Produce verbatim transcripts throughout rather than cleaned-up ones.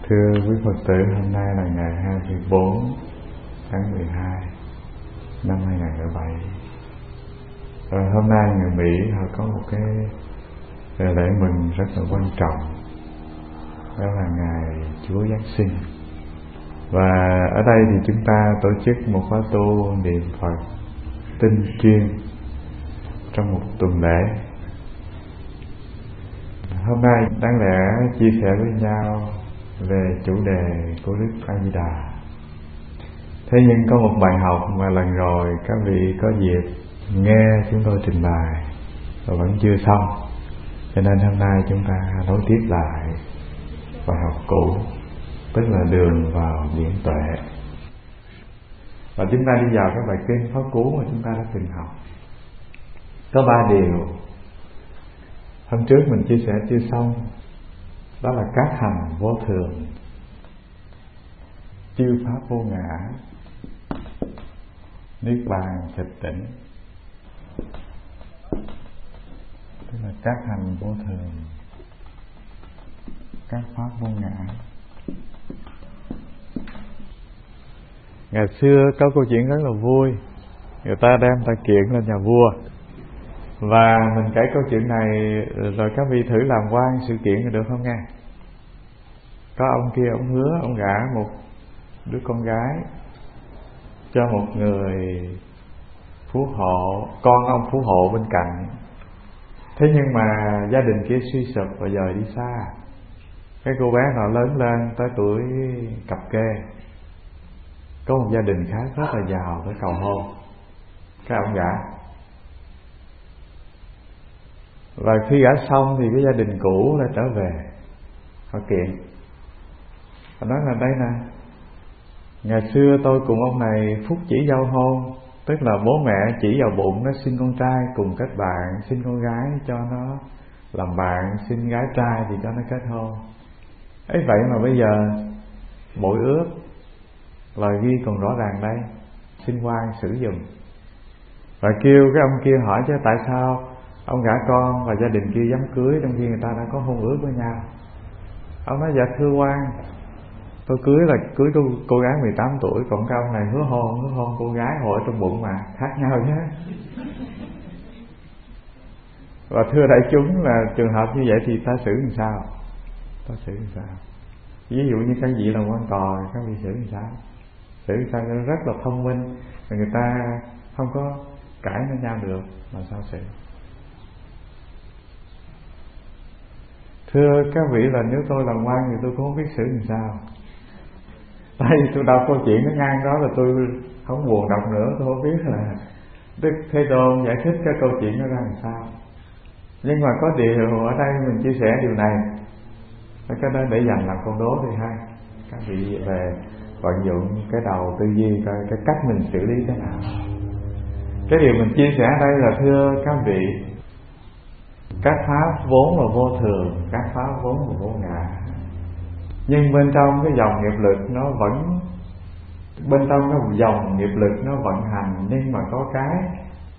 Thưa quý Phật tử, hôm nay là ngày hai mươi bốn tháng mười hai năm hai nghìn không trăm lẻ bảy. Rồi hôm nay người Mỹ họ có một cái lễ mừng rất là quan trọng, đó là ngày Chúa Giáng sinh. Và ở đây thì chúng ta tổ chức một khóa tu niệm Phật tinh chuyên trong một tuần lễ. Hôm nay đáng lẽ chia sẻ với nhau về chủ đề của Đức A Di Đà. Thế nhưng có một bài học mà lần rồi các vị có dịp nghe chúng tôi trình bày và vẫn chưa xong, cho nên hôm nay chúng ta nối tiếp lại bài học cũ, tức là đường vào điển tuệ. Và chúng ta đi vào các bài kinh pháp cú mà chúng ta đã từng học. Có ba điều hôm trước mình chia sẻ chưa xong, đó là các hành vô thường, chư pháp vô ngã, niết bàn tịch tỉnh. Tức là các hành vô thường, các pháp vô ngã. Ngày xưa có câu chuyện rất là vui, người ta đem ta kiện lên nhà vua, và mình kể câu chuyện này rồi các vị thử làm quan sự kiện thì được không nghe? Có ông kia ông hứa ông gả một đứa con gái cho một người phú hộ, con ông phú hộ bên cạnh. Thế nhưng mà gia đình kia suy sụp và dời đi xa. Cái cô bé nọ lớn lên tới tuổi cập kê, có một gia đình khác rất là giàu tới cầu hôn, cái ông gả. Và khi gả xong thì cái gia đình cũ lại trở về, họ kiện, họ nói là đây nè, ngày xưa tôi cùng ông này phúc chỉ giao hôn, tức là bố mẹ chỉ vào bụng nó sinh con trai cùng kết bạn, sinh con gái cho nó làm bạn, sinh gái trai thì cho nó kết hôn. Ấy vậy mà bây giờ bội ước, lời ghi còn rõ ràng đây, xin quan xử giùm. Và kêu cái ông kia hỏi chứ tại sao ông gả con và gia đình kia dám cưới trong khi người ta đã có hôn ước với nhau. Ông nói dạ thưa quan, tôi cưới là cưới cô, cô gái mười tám tuổi, còn cái ông này hứa hôn, hứa hôn cô gái hồi trong bụng mà, khác nhau chứ. Và thưa đại chúng là trường hợp như vậy thì ta xử làm sao? Ta xử làm sao? Ví dụ như các vị là quan tòa, các vị xử làm sao? Xử làm sao cho rất là thông minh, mà người ta không có cãi với nhau được, mà sao xử? Thưa các vị là nếu tôi làm quan thì tôi cũng không biết xử làm sao. Tại vì tôi đọc câu chuyện nó ngang đó là tôi không buồn đọc nữa, tôi không biết là Đức Thế Tôn giải thích cái câu chuyện nó ra làm sao. Nhưng mà có điều ở đây mình chia sẻ điều này, cái đó để dành làm câu đố thì hay. Các vị về vận dụng cái đầu tư duy coi cái cách mình xử lý thế nào. Cái điều mình chia sẻ ở đây là thưa các vị, các pháp vốn là vô thường, các pháp vốn là vô ngã. Nhưng bên trong cái dòng nghiệp lực nó vẫn, bên trong cái dòng nghiệp lực nó vận hành, nhưng mà có cái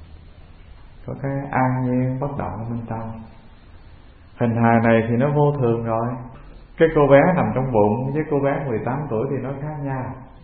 có cái an nhiên bất động ở bên trong. Hình hài này thì nó vô thường rồi. Cái cô bé nằm trong bụng với cô bé mười tám tuổi thì nó khác nhau,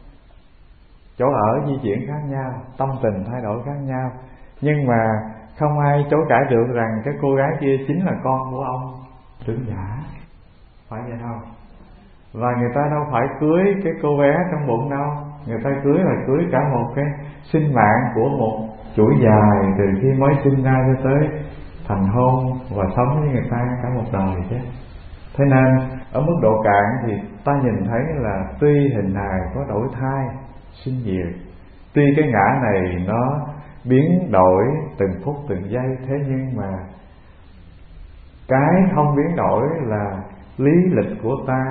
chỗ ở di chuyển khác nhau, tâm tình thay đổi khác nhau. Nhưng mà không ai chối cãi được rằng cái cô gái kia chính là con của ông trưởng giả, phải vậy không? Và người ta đâu phải cưới cái cô bé trong bụng đâu, người ta cưới là cưới cả một cái sinh mạng của một chuỗi dài, từ khi mới sinh ra cho tới thành hôn và sống với người ta cả một đời chứ. Thế nên ở mức độ cạn thì ta nhìn thấy là tuy hình hài có đổi thai sinh diệt, tuy cái ngã này nó biến đổi từng phút từng giây, thế nhưng mà cái không biến đổi là lý lịch của ta.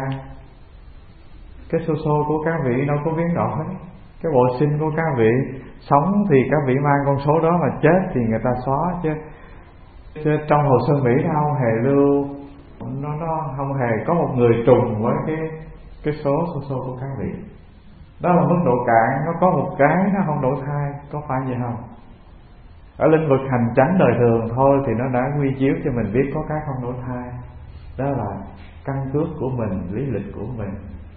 Cái số số của các vị đâu có biến đổi. Cái bộ sinh của các vị sống thì các vị mang con số đó, mà chết thì người ta xóa chứ. Chứ trong hồ sơ Mỹ nó không hề lưu, nó, nó không hề có một người trùng với cái cái số số số của các vị. Đó là mức độ cạn, nó có một cái nó không đổi thai, có phải vậy không? Ở lĩnh vực hành chánh đời thường thôi thì nó đã quy chiếu cho mình biết có cái không đổi thai. Đó là căn cước của mình, lý lịch của mình.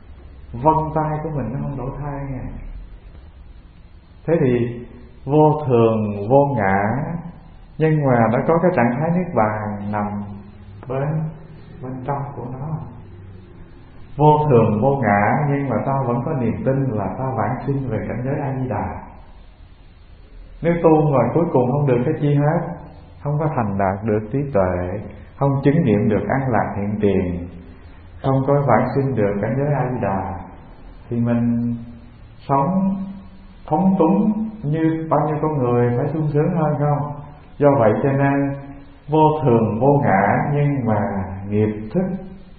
vân tay của mình nó không đổi thay nha. Thế thì vô thường vô ngã, nhưng mà nó có cái trạng thái niết bàn nằm bên bên trong của nó. Vô thường vô ngã, nhưng mà ta vẫn có niềm tin là ta vãng sinh về cảnh giới A Di Đà. Nếu tu mà cuối cùng không được cái chi hết, không có thành đạt được trí tuệ, không chứng nghiệm được an lạc hiện tiền, không có vãng sinh được cảnh giới A Di Đà, thì mình sống phóng túng như bao nhiêu con người phải sung sướng hơn không? Do vậy cho nên vô thường vô ngã, nhưng mà nghiệp thức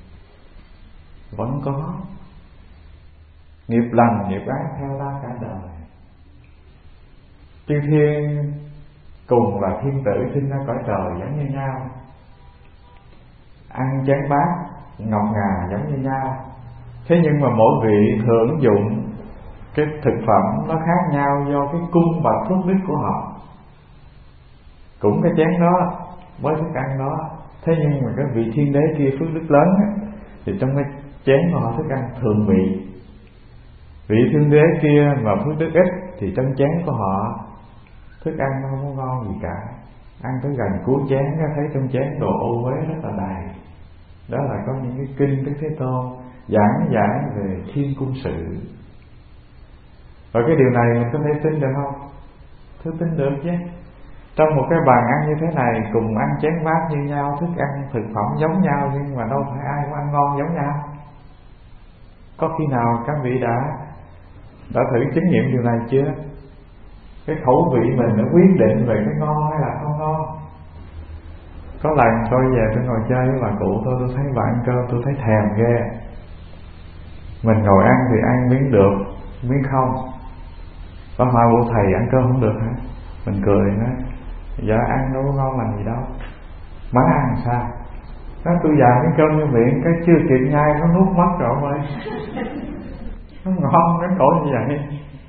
vẫn có, nghiệp lành nghiệp ác theo ta cả đời. Chư thiên cùng là thiên tử sinh ra cõi trời giống như nhau, ăn chén bát ngọc ngà giống như nhau. Thế nhưng mà mỗi vị hưởng dụng cái thực phẩm nó khác nhau do cái cung và phước đức của họ. Cũng cái chén đó với thức ăn đó, thế nhưng mà cái vị thiên đế kia phước đức lớn á, thì trong cái chén của họ thức ăn thượng vị. Vị thiên đế kia mà phước đức ít thì trong chén của họ thức ăn nó không có ngon gì cả. Ăn tới gần cuối chén thấy trong chén đồ ô uế rất là đầy. Đó là có những cái kinh Đức Thế Tôn giảng giải về thiên cung sự. Và cái điều này mình có thể tin được không? Tôi tin được chứ. Trong một cái bàn ăn như thế này, cùng ăn chén bát như nhau, thức ăn thực phẩm giống nhau, nhưng mà đâu phải ai cũng ăn ngon giống nhau. Có khi nào các vị đã đã thử chứng nghiệm điều này chưa? Cái khẩu vị mình nó quyết định về cái ngon hay là không ngon. Có lần tôi về tôi ngồi chơi với bà cụ tôi, tôi thấy bà ăn cơm tôi thấy thèm ghê. Mình ngồi ăn thì ăn miếng được, miếng không. Có hỏi bộ thầy ăn cơm không được hả? Mình cười nói, dạ ăn đâu có ngon làm gì đâu. Má ăn sao? Nói tôi già miếng cơm như miệng, cái chưa kịp nhai nó nuốt mất rồi ông ơi. Nó ngon đến nỗi như vậy.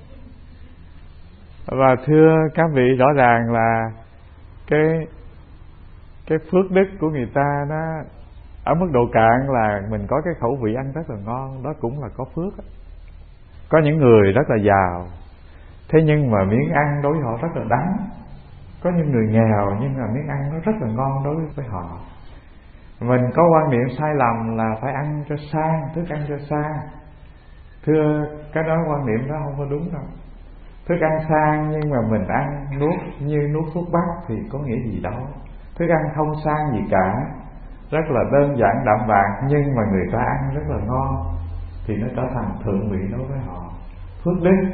Và thưa các vị, rõ ràng là cái cái phước đức của người ta nó ở mức độ cạn là mình có cái khẩu vị ăn rất là ngon, đó cũng là có phước. Có những người rất là giàu, thế nhưng mà miếng ăn đối với họ rất là đắng. Có những người nghèo nhưng mà miếng ăn nó rất là ngon đối với họ. Mình có quan niệm sai lầm là phải ăn cho sang, thức ăn cho sang. Thưa, cái đó quan niệm đó không có đúng đâu. Thức ăn sang nhưng mà mình ăn nuốt như nuốt thuốc bắc thì có nghĩa gì đâu. Thức ăn không sang gì cả, rất là đơn giản đạm bạc, nhưng mà người ta ăn rất là ngon thì nó trở thành thượng vị đối với họ. Phước đức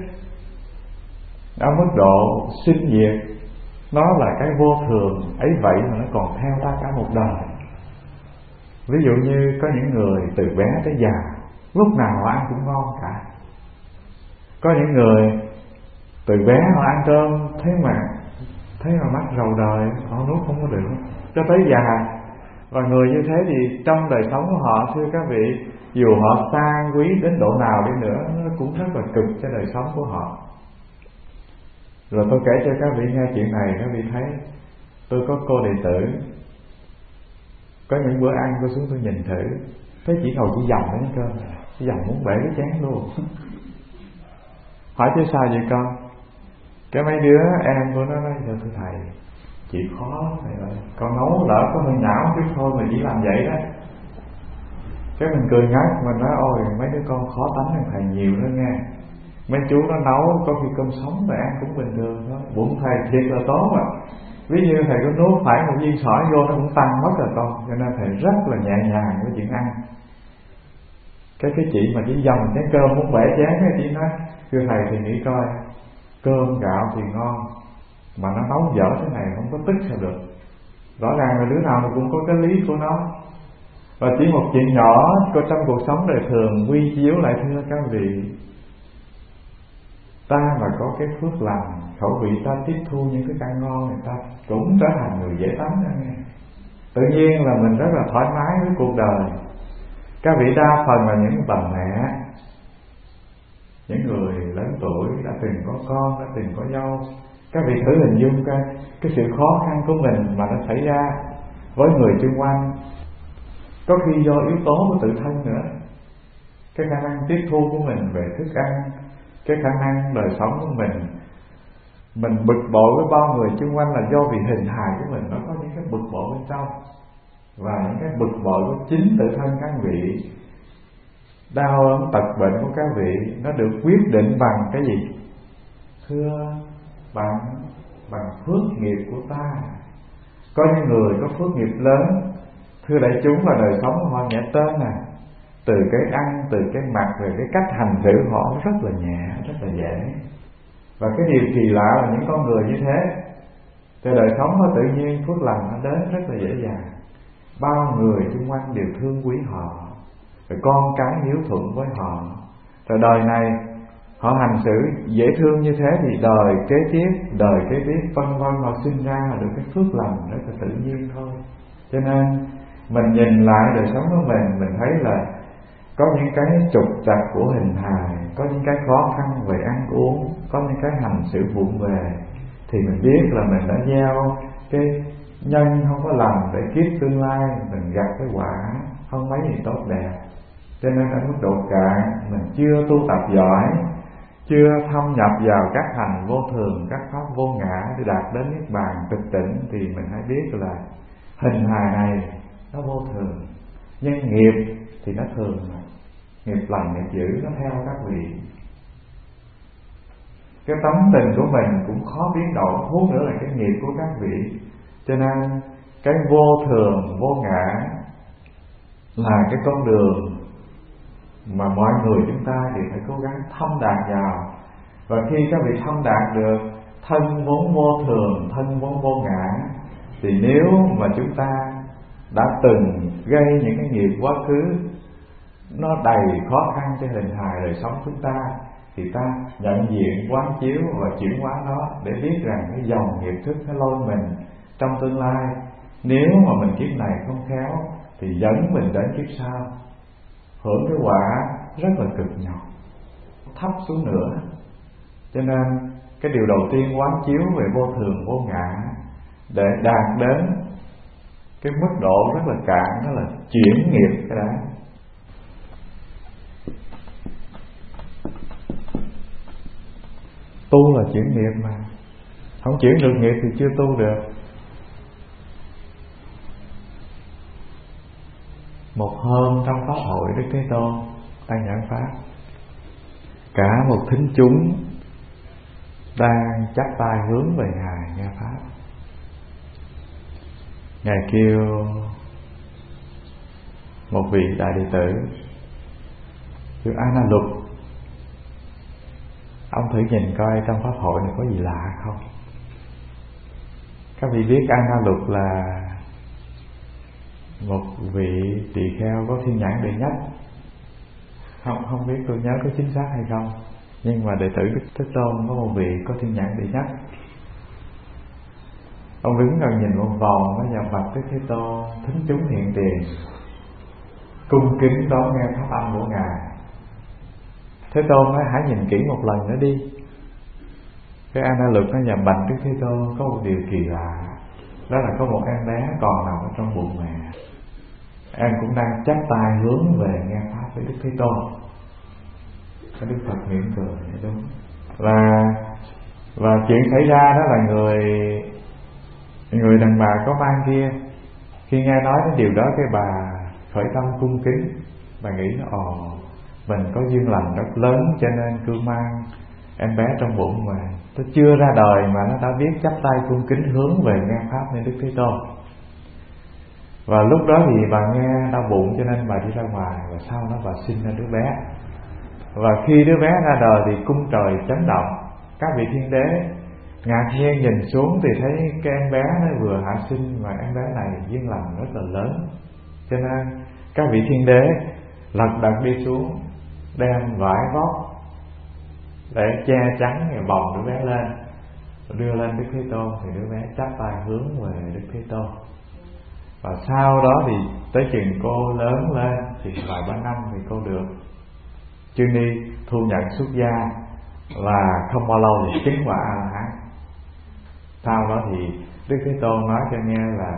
ở mức độ sinh diệt, nó là cái vô thường ấy vậy mà nó còn theo ta cả một đời. Ví dụ như có những người từ bé tới già lúc nào họ ăn cũng ngon cả. Có những người từ bé họ ăn cơm thế mà thế mà mắc rầu đời, họ nuốt không có được cho tới già. Và người như thế thì trong đời sống của họ, thưa các vị, dù họ sang quý đến độ nào đi nữa, nó cũng rất là cực cho đời sống của họ. Rồi tôi kể cho các vị nghe chuyện này, các vị thấy tôi có cô đệ tử, có những bữa ăn tôi xuống tôi nhìn thử, thấy chỉ ngồi chỉ dầm đến cơm, chỉ dầm muốn bể cái chén luôn. Hỏi chứ sao vậy con? Cái mấy đứa em của nó nói, thưa thầy, chị khó thầy ơi, con nấu lỡ có hơi nhão chứ thôi mà chỉ làm vậy đó. Cái mình cười ngắt, mình nói ôi mấy đứa con khó tánh hơn thầy nhiều nữa nghe. Mấy chú nó nấu có khi cơm sống mà ăn cũng bình thường thôi. Bụng thầy thiệt là tốt mà. Ví như thầy có nuốt phải một viên sỏi vô nó cũng tăng mất rồi con. Cho nên thầy rất là nhẹ nhàng với chuyện ăn. Cái cái chị mà chỉ dầm cái cơm muốn bể chén cái chị nói, thưa thầy thì nghĩ coi, cơm gạo thì ngon mà nó nấu dở thế này không có tức sao được. Rõ ràng là đứa nào cũng có cái lý của nó. Và chỉ một chuyện nhỏ có trong cuộc sống đời thường quy chiếu lại, thưa các vị, ta mà có cái phước lành, khẩu vị ta tiếp thu những cái ăn ngon, người ta cũng trở thành người dễ tánh đó nghe. Tự nhiên là mình rất là thoải mái với cuộc đời. Các vị đa phần là những bà mẹ, những người lớn tuổi đã từng có con, đã từng có dâu. Các vị thử hình dung coi cái sự khó khăn của mình mà nó xảy ra với người xung quanh, có khi do yếu tố của tự thân nữa. cái khả năng tiếp thu của mình về thức ăn, cái khả năng đời sống của mình. Mình bực bội với bao người xung quanh là do vì hình hài của mình nó có những cái bực bội bên trong, và những cái bực bội của chính tự thân các vị. Đau ốm tật bệnh của các vị nó được quyết định bằng cái gì? Thưa bạn, bằng phước nghiệp của ta. Có những người có phước nghiệp lớn, thưa đại chúng, là đời sống của họ nhẹ tên nè. Từ cái ăn, từ cái mặc, về cái cách hành xử họ rất là nhẹ, rất là dễ. Và cái điều kỳ lạ là những con người như thế thì đời sống nó tự nhiên, phước lành nó đến rất là dễ dàng. Bao người xung quanh đều thương quý họ, rồi con cái hiếu thuận với họ. Rồi đời này họ hành xử dễ thương như thế thì đời kế tiếp, đời kế tiếp vân vân họ sinh ra là được cái phước lành rất là tự nhiên thôi. Cho nên mình nhìn lại đời sống của mình, mình thấy là có những cái trục trặc của hình hài, có những cái khó khăn về ăn uống, có những cái hành xử vụng về, thì mình biết là mình đã gieo cái nhân không có lành để kiếp tương lai mình gặp cái quả không mấy gì tốt đẹp. Cho nên ở mức độ cạn mình chưa tu tập giỏi, chưa thâm nhập vào các hành vô thường, các pháp vô ngã để đạt đến niết bàn tịch tỉnh, thì mình hãy biết là hình hài này nó vô thường, nhưng nghiệp thì nó thường mà. Nghiệp lành nghiệp dữ nó theo các vị. Cái tấm tình của mình cũng khó biến đổi, huống nữa là cái nghiệp của các vị. Cho nên cái vô thường, vô ngã là cái con đường mà mọi người chúng ta thì phải cố gắng thâm đạt vào. Và khi các vị thâm đạt được thân vốn vô thường, thân vốn vô ngã, thì nếu mà chúng ta đã từng gây những cái nghiệp quá khứ nó đầy khó khăn cho hình hài đời sống chúng ta, thì ta nhận diện, quán chiếu và chuyển hóa nó để biết rằng cái dòng nghiệp thức nó lôi mình trong tương lai. Nếu mà mình kiếp này không khéo thì dẫn mình đến kiếp sau hưởng cái quả rất là cực nhọc, thấp xuống nữa. Cho nên cái điều đầu tiên quán chiếu về vô thường, vô ngã để đạt đến cái mức độ rất là cạn, đó là chuyển nghiệp cái đó. Tu là chuyển nghiệp mà, không chuyển được nghiệp thì chưa tu được. Một hôm trong pháp hội Đức Thế Tôn đang giảng pháp, cả một thính chúng đang chắp tay hướng về Ngài nghe pháp. Ngài kêu một vị đại đệ tử kêu A Na Luật, ông thử nhìn coi trong pháp hội này có gì lạ không. Các vị biết A Na Luật là một vị tỳ kheo có thiên nhãn đệ nhất. Không không biết tôi nhớ có chính xác hay không, nhưng mà đệ tử Đức Thế Tôn có một vị có thiên nhãn đệ nhất. Ông đứng gần nhìn một vòng nó vào mặt Đức Thế Tôn, thính chúng hiện tiền, cung kính đón nghe pháp âm của Ngài. Thế Tôn nói hãy nhìn kỹ một lần nữa đi. Cái A Na Luật nó nhằm bạch Đức Thế Tôn có một điều kỳ lạ, đó là có một em bé còn nằm ở trong bụng mẹ. Em cũng đang chắp tay hướng về nghe pháp với Đức Thế Tôn. Cái Đức Phật mỉm cười, đúng. Và và chuyện xảy ra đó là người người đàn bà có mang kia, khi nghe nói đến điều đó, cái bà khởi tâm cung kính. Bà nghĩ là ồ, mình có duyên lành rất lớn, cho nên cứ mang em bé trong bụng mà tôi chưa ra đời mà nó đã biết chắp tay cung kính hướng về nghe pháp nên Đức Thế Tôn. Và lúc đó thì bà nghe đau bụng cho nên bà đi ra ngoài, và sau đó bà sinh ra đứa bé. Và khi đứa bé ra đời thì cung trời chấn động, các vị thiên đế ngạc nhiên nhìn xuống thì thấy cái em bé nó vừa hạ sinh, mà em bé này duyên lành rất là lớn. Cho nên các vị thiên đế lật đật đi xuống, đem vải vóc để che chắn và bồng đứa bé lên, đưa lên Đức Thế Tôn. Thì đứa bé chắp tay hướng về Đức Thế Tôn. Và sau đó thì tới chừng cô lớn lên thì vài ba năm thì cô được chư ni thu nhận xuất gia, và không bao lâu thì chứng quả A La Hán. Sau đó thì Đức Thế Tôn nói cho nghe là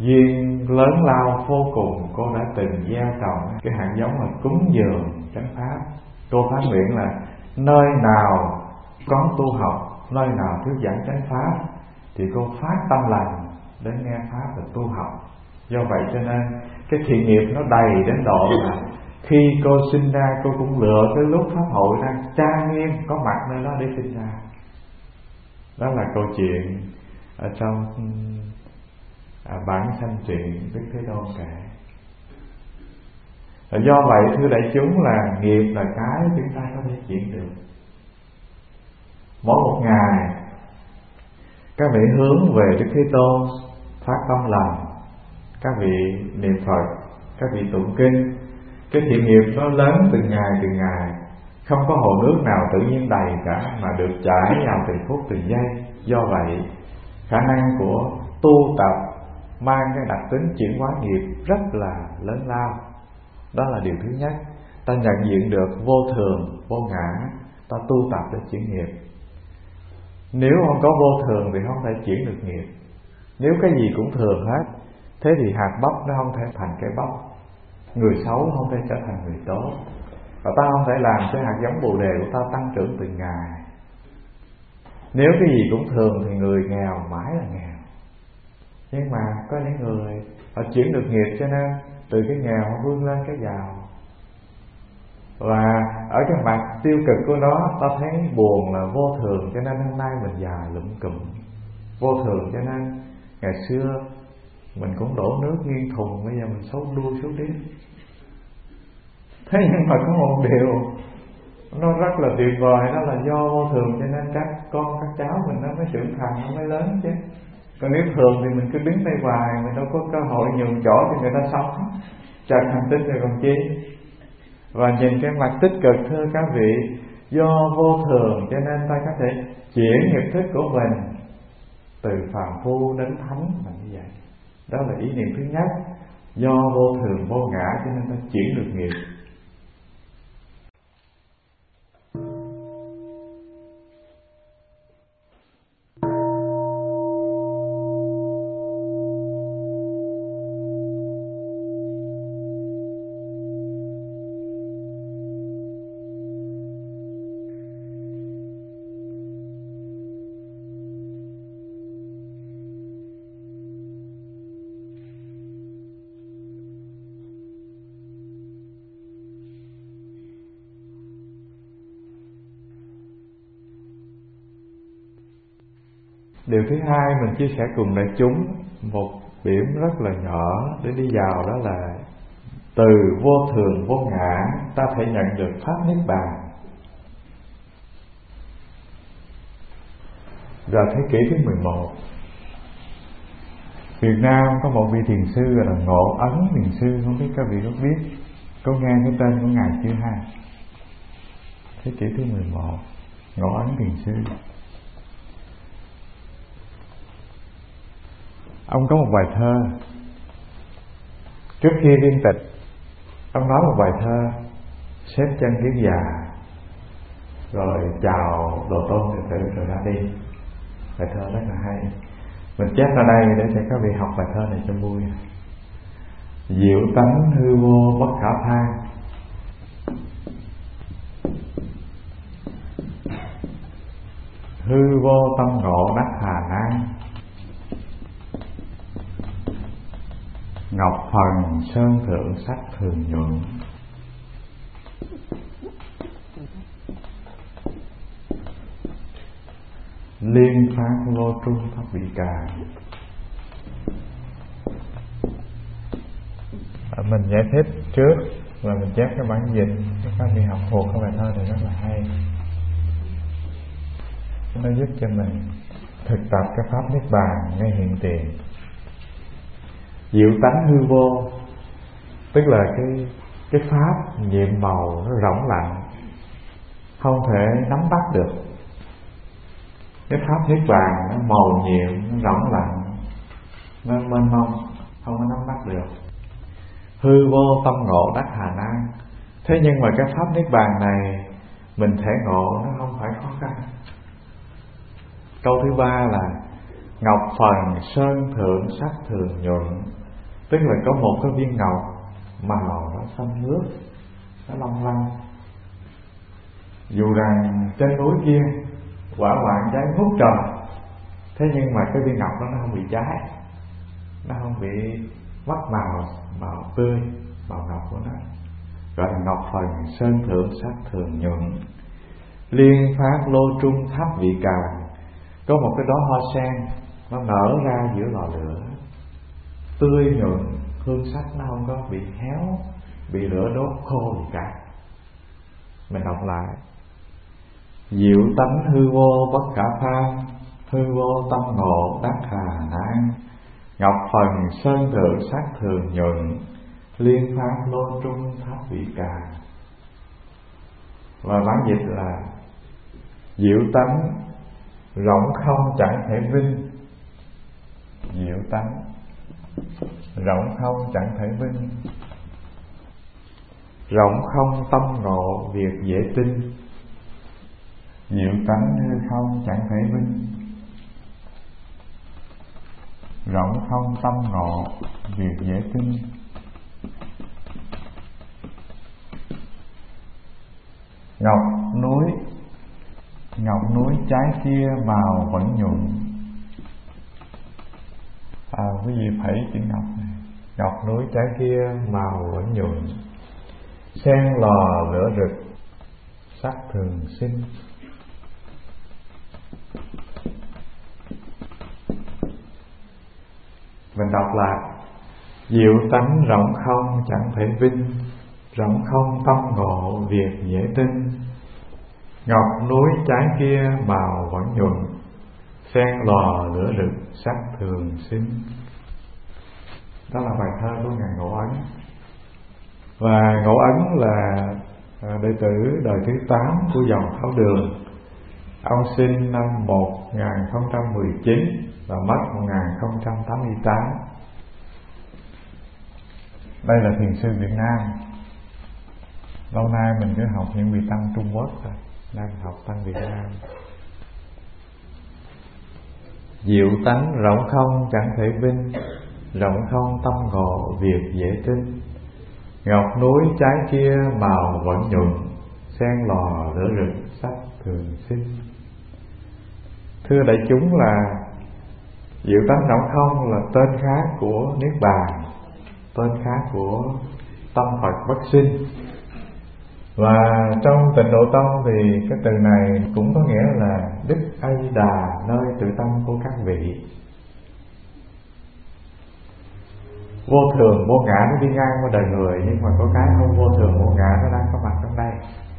duyên lớn lao vô cùng cô đã từng gieo trồng cái hạt giống là cúng dường chánh pháp. Cô phát nguyện là nơi nào có tu học, nơi nào thuyết giảng chánh pháp thì cô phát tâm lành đến nghe pháp và tu học. Do vậy cho nên cái thiện nghiệp nó đầy đến độ là khi cô sinh ra cô cũng lựa cái lúc pháp hội đang trang nghiêm có mặt nơi đó để sinh ra. Đó là câu chuyện ở trong à, bản sanh truyện Đức Thế Tôn kể. Do vậy thưa đại chúng là nghiệp là cái chúng ta có thể chuyển được. Mỗi một ngày các vị hướng về Đức Thế Tôn phát tâm lành, các vị niệm Phật, các vị tụng kinh, cái thiện nghiệp nó lớn từng ngày từng ngày, không có hồ nước nào tự nhiên đầy cả mà được chảy vào từng phút từng giây. Do vậy khả năng của tu tập mang cái đặc tính chuyển hóa nghiệp rất là lớn lao. Đó là điều thứ nhất. Ta nhận diện được vô thường, vô ngã, ta tu tập để chuyển nghiệp. Nếu không có vô thường thì không thể chuyển được nghiệp. Nếu cái gì cũng thường hết, thế thì hạt bắp nó không thể thành cái bắp, người xấu không thể trở thành người tốt, và ta không thể làm cho hạt giống bồ đề của ta tăng trưởng từng ngày. Nếu cái gì cũng thường thì người nghèo mãi là nghèo. Nhưng mà có những người họ chuyển được nghiệp, cho nên từ cái nghèo họ vươn lên cái giàu. Và ở cái mặt tiêu cực của nó ta thấy buồn là vô thường, cho nên hôm nay mình già lụm cụm. Vô thường cho nên ngày xưa mình cũng đổ nước nghiêng thùng, bây giờ mình xấu đua xấu điếc. Thế nhưng mà có một điều nó rất là tuyệt vời, đó là do vô thường cho nên các con các cháu mình nó mới trưởng thành, nó mới lớn chứ. Còn nếu thường thì mình cứ đứng đây hoài, mình đâu có cơ hội nhường chỗ cho người ta sống, chặt hành tinh rồi còn chi. Và nhìn cái mặt tích cực thưa các vị, do vô thường cho nên ta có thể chuyển nghiệp thức của mình từ phàm phu đến thánh là như vậy. Đó là ý niệm thứ nhất. Do vô thường vô ngã cho nên ta chuyển được nghiệp. Điều thứ hai mình chia sẻ cùng đại chúng một điểm rất là nhỏ để đi vào, đó là từ vô thường vô ngã ta thể nhận được pháp niết bàn. Vào thế kỷ thứ mười một, Việt Nam có một vị thiền sư gọi là Ngộ Ấn Thiền Sư, không biết các vị có biết, có nghe cái tên của ngài chưa ha? Thế kỷ thứ mười một, Ngộ Ấn Thiền Sư. Ông có một bài thơ. Trước khi viên tịch, ông nói một bài thơ xếp chân kiến già, rồi chào đồ tôn từ từ rồi ra đi. Bài thơ rất là hay. Mình chép ra đây để cho các vị học bài thơ này cho vui. Diệu tánh hư vô bất khả than, hư vô tâm ngộ đắc hà nan. Ngọc phần sơn thượng sắc thường nhuận, liên phát lô trung pháp bị cà. Mình giải thích trước và mình chép cái bản dịch cho các vị học thuộc cái bài thơ này rất là hay. Nó giúp cho mình thực tập cái pháp niết bàn ngay hiện tiền. Diệu tánh hư vô, tức là cái cái pháp nhiệm màu nó rỗng lặng, không thể nắm bắt được. Cái pháp niết bàn nó màu nhiệm, nó rỗng lặng, nó mênh mông, không có nắm bắt được. Hư vô tâm ngộ đắc hà nan. Thế nhưng mà cái pháp niết bàn này mình thể ngộ nó không phải khó khăn. Câu thứ ba là ngọc phần sơn thượng sắc thường nhuận. Tức là có một cái viên ngọc màu nó xanh nước, nó long lanh. Dù rằng trên núi kia quả hoạn cháy ngút trời, thế nhưng mà cái viên ngọc đó nó không bị cháy, nó không bị mất màu, màu tươi, màu ngọc của nó. Gọi là ngọc phần sơn thượng sắc thường nhuận. Liên phát lô trung tháp vị càng. Có một cái đóa hoa sen nó nở ra giữa lò lửa, tươi nhuận, hương sắc nó không có bị héo, bị lửa đốt khô gì cả. Mình đọc lại: diệu tánh hư vô bất khả phan, hư vô tâm ngộ đắc hà nan. Ngọc phần sơn thượng sắc thường nhuận, liên phát lô trung tháp vị càng. Và bản dịch là diệu tánh rộng không chẳng thể vinh. Diệu tánh rộng không chẳng thể vinh. Rộng không tâm ngộ việc dễ tin. Diệu tánh hư không chẳng thể vinh. Rộng không tâm ngộ việc dễ tin. Ngọc núi, ngọc núi trái kia màu vẫn nhuận. À, quý vị phải chữ ngọc này. Ngọc núi trái kia màu vẫn nhuận, sen lò lửa rực sắc thường sinh. Mình đọc lại: diệu tánh rộng không chẳng thể vinh, rộng không tâm ngộ việc dễ tin. Ngọc núi trái kia màu vẫn nhuận, sen lò lửa rực sắc thường sinh. Đó là bài thơ của ngài Ngộ Ấn. Và Ngộ Ấn là đệ tử đời thứ tám của dòng Thảo Đường. Ông sinh năm một nghìn không trăm mười chín và mất một nghìn không trăm tám mươi tám. Đây là thiền sư Việt Nam. Lâu nay mình cứ học những vị tăng Trung Quốc thôi, đang học tăng Việt Nam. Diệu tánh rộng không chẳng thể vinh, rộng không tâm ngộ việc dễ tin. Ngọc núi trái kia màu vẫn nhuận, sen lò lửa rực sắc thường sinh. Thưa đại chúng, là diệu tánh rộng không là tên khác của Niết Bàn, tên khác của tâm Phật bất sinh. Và trong Tịnh Độ Tông thì cái từ này cũng có nghĩa là Đức A Di Đà, nơi tự tâm của các vị. Vô thường vô ngã nó đi ngang qua đời người, nhưng mà có cái không vô thường vô ngã nó đang có mặt trong đây.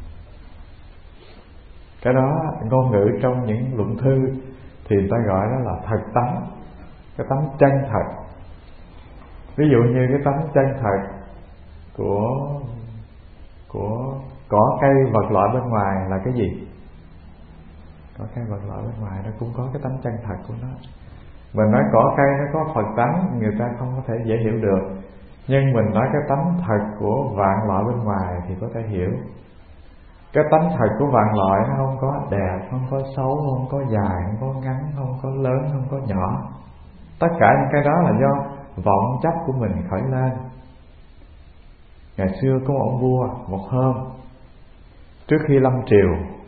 Cái đó ngôn ngữ trong những luận thư thì người ta gọi đó là thật tánh, cái tánh chân thật. Ví dụ như cái tánh chân thật của của cỏ cây vật loại bên ngoài là cái gì? Cỏ cây vật loại bên ngoài nó cũng có cái tánh chân thật của nó. Mình nói cỏ cây nó có Phật tánh, người ta không có thể dễ hiểu được. Nhưng mình nói cái tánh thật của vạn loại bên ngoài thì có thể hiểu. Cái tánh thật của vạn loại nó không có đẹp, không có xấu, không có dài, không có ngắn, không có lớn, không có nhỏ. Tất cả những cái đó là do vọng chấp của mình khởi lên. Ngày xưa có một ông vua, một hôm trước khi lâm triều,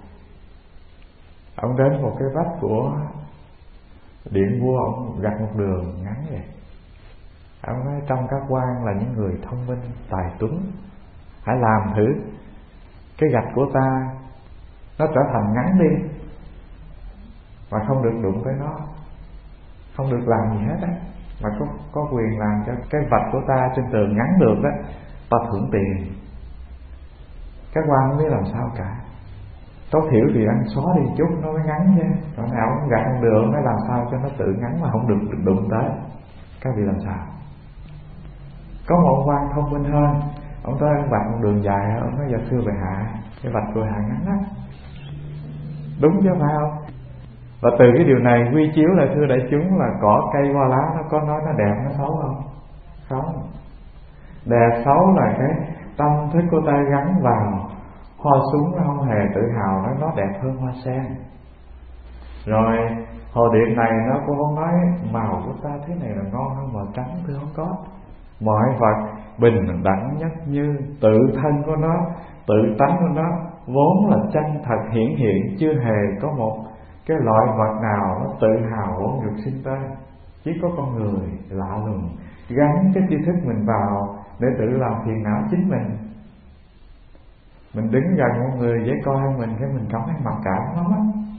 ông đến một cái vách của điện vua, ông gạch một đường ngắn vậy. Ông nói trong các quan là những người thông minh, tài tuấn, hãy làm thử cái gạch của ta nó trở thành ngắn đi, mà không được đụng tới nó, không được làm gì hết á, mà có có quyền làm cho cái vạch của ta trên tường ngắn được đó, ta thưởng tiền. Các quan không biết làm sao cả, tối thiểu thì ăn xóa đi chút nó mới ngắn chứ, còn nào ông gạch con đường nó làm sao cho nó tự ngắn mà không được đụng tới. Các vị làm sao? Có một ông quan thông minh hơn, ông tới ông vạch một đường dài, ông nói: dạ thưa bệ hạ, cái vạch của hạ ngắn á. Đúng chứ phải không? Và từ cái điều này quy chiếu là, thưa đại chúng, là cỏ cây hoa lá nó có nói nó đẹp nó xấu không? Không. Đẹp xấu là cái tâm thức của ta gắn vào. Hoa súng nó không hề tự hào nói nó đẹp hơn hoa sen. Rồi Hồ điệp này nó cũng không nói màu của ta thế này là ngon hơn màu trắng, tôi không có. Mọi vật bình đẳng nhất như, tự thân của nó, tự tánh của nó vốn là chân thật hiển hiện, chưa hề có một cái loại vật nào nó tự hào vốn được sinh tới. Chỉ có con người lạ lùng gắn cái tri thức mình vào để tự làm phiền não chính mình. Mình đứng gần một người dễ coi hơn mình, cái mình cảm thấy mặc cảm lắm á.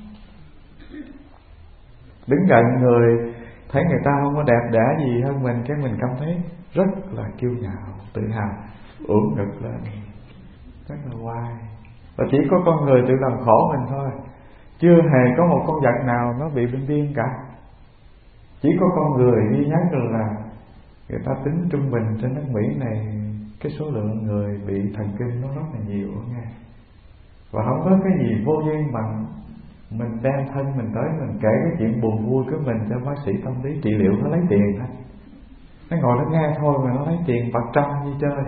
Đứng gần người thấy người ta không có đẹp đẽ gì hơn mình, cái mình cảm thấy rất là kiêu ngạo, tự hào, ưỡn ngực lên, rất là oai. Và chỉ có con người tự làm khổ mình thôi. Chưa hề có một con vật nào nó bị bệnh điên cả. Chỉ có con người duy nhất là người ta tính trung bình trên nước Mỹ này, cái số lượng người bị thần kinh nó rất là nhiều nghe. Và không có cái gì vô duyên bằng mình đem thân mình tới mình kể cái chuyện buồn vui của mình cho bác sĩ tâm lý trị liệu, nó lấy tiền thôi. Nó ngồi nó nghe thôi mà nó lấy tiền bạc trăm như chơi.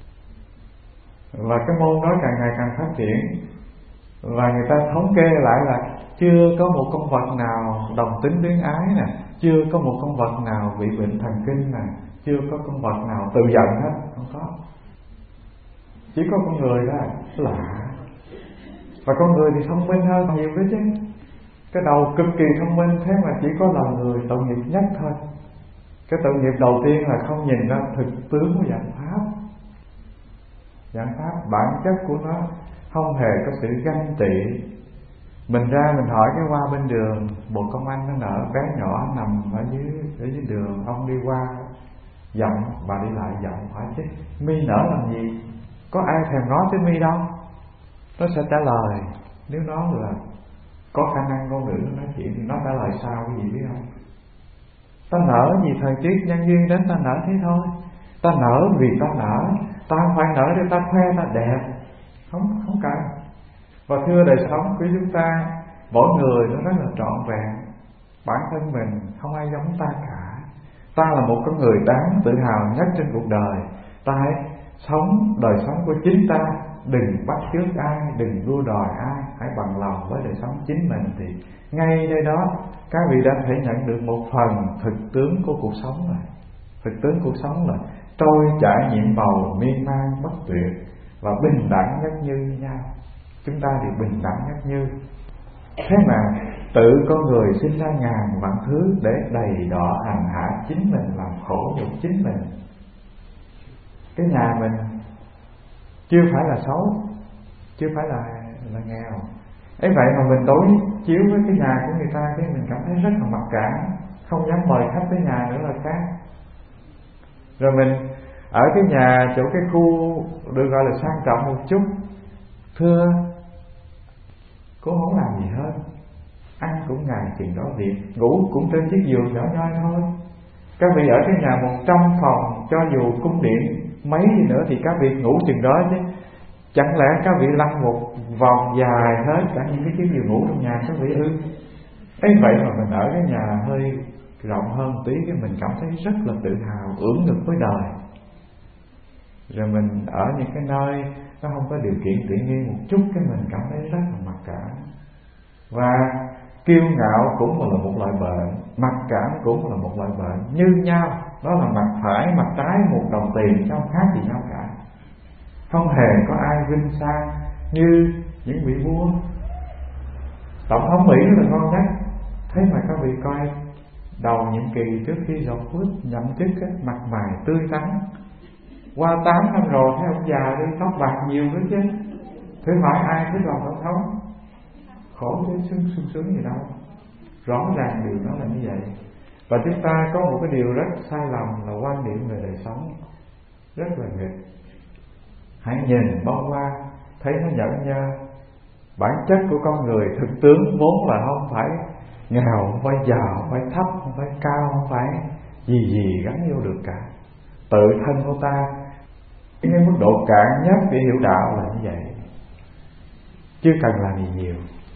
Và cái môn đó càng ngày càng phát triển. Và người ta thống kê lại là chưa có một con vật nào đồng tính luyến ái nè, chưa có một con vật nào bị bệnh thần kinh nè, chưa có con vật nào tự giận hết, không có. Chỉ có con người đó, lạ. Và con người thì thông minh hơn nhiều đấy chứ. Cái đầu cực kỳ thông minh, thế mà chỉ có là người tội nghiệp nhất thôi. Cái tội nghiệp đầu tiên là không nhìn ra thực tướng của dạng pháp. Dạng pháp bản chất của nó không hề có sự ganh tị. Mình ra mình hỏi cái qua bên đường, một con anh nó nở bé nhỏ nằm ở dưới ở dưới đường, ông đi qua giọng, bà đi lại giọng hỏi chứ mi nở làm gì? Có ai thèm nói tới mi đâu? Nó sẽ trả lời. Nếu nó là có khả năng ngôn ngữ nó nói chuyện thì nó trả lời sao cái gì biết không? Ta nở vì thời tiết nhân duyên đến ta nở thế thôi. Ta nở vì ta nở, ta không phải nở để ta khoe ta đẹp. Không, không cần. Và thưa đời sống của chúng ta, mỗi người nó rất là trọn vẹn. Bản thân mình không ai giống ta cả. Ta là một con người đáng tự hào nhất trên cuộc đời. Ta hãy sống đời sống của chính ta. Đừng bắt chước ai, đừng đua đòi ai. Hãy bằng lòng với đời sống chính mình. Thì ngay đây đó các vị đã thể nhận được một phần thực tướng của cuộc sống rồi. Thực tướng cuộc sống là trôi chảy nhiệm màu miên man bất tuyệt và bình đẳng nhất như nhau. Chúng ta thì bình đẳng nhất như. Thế mà tự con người sinh ra ngàn vạn thứ để đầy đọa hành hạ chính mình, làm khổ nhục chính mình. Cái nhà mình chưa phải là xấu, chưa phải là là nghèo. Ấy vậy mà mình đối chiếu với cái nhà của người ta, cái mình cảm thấy rất là mặc cảm, không dám mời khách tới nhà nữa là khác. Rồi mình ở cái nhà chỗ cái khu được gọi là sang trọng một chút, thưa cũng không làm gì hết, ăn cũng ngày chừng đó việc, ngủ cũng trên chiếc giường nhỏ nhoi thôi. Các vị ở cái nhà một trăm phòng, cho dù cung điện mấy đi nữa thì các vị ngủ chừng đó chứ. Chẳng lẽ các vị lăn một vòng dài hết cả những cái chiếc giường ngủ trong nhà các vị ư? Ấy vậy mà mình ở cái nhà hơi rộng hơn tí, cái mình cảm thấy rất là tự hào, ưỡn ngực với đời. Rồi mình ở những cái nơi nó không có điều kiện tự nhiên một chút, cái mình cảm thấy rất là mặc cảm. Và kiêu ngạo cũng là một loại bệnh, mặc cảm cũng là một loại bệnh như nhau. Đó là mặt phải, mặt trái một đồng tiền chứ không khác gì nhau cả. Không hề có ai vinh sang như những vị vua. Tổng thống Mỹ là ngon nhất. Thế mà các vị coi đầu nhiệm kỳ trước khi dọc phút nhậm chức ấy, mặt mày tươi tắn. Qua tám năm rồi thấy ông già đi, tóc bạc nhiều nữa chứ. Thử hỏi ai thích làm tổng thống? Khổ chứ sướng sướng sướng gì đâu. Rõ ràng điều đó là như vậy. Và chúng ta có một cái điều rất sai lầm là quan điểm về đời sống rất là nghịch. Hãy nhìn bao qua thấy nó nhẫn nhơ. Bản chất của con người thực tướng vốn là không phải nghèo, không phải giàu, không phải thấp, không phải cao, không phải gì gì gắn vô được cả. Tự thân của ta cái mức độ cạn nhất để hiểu đạo là như vậy, chưa cần làm gì nhiều.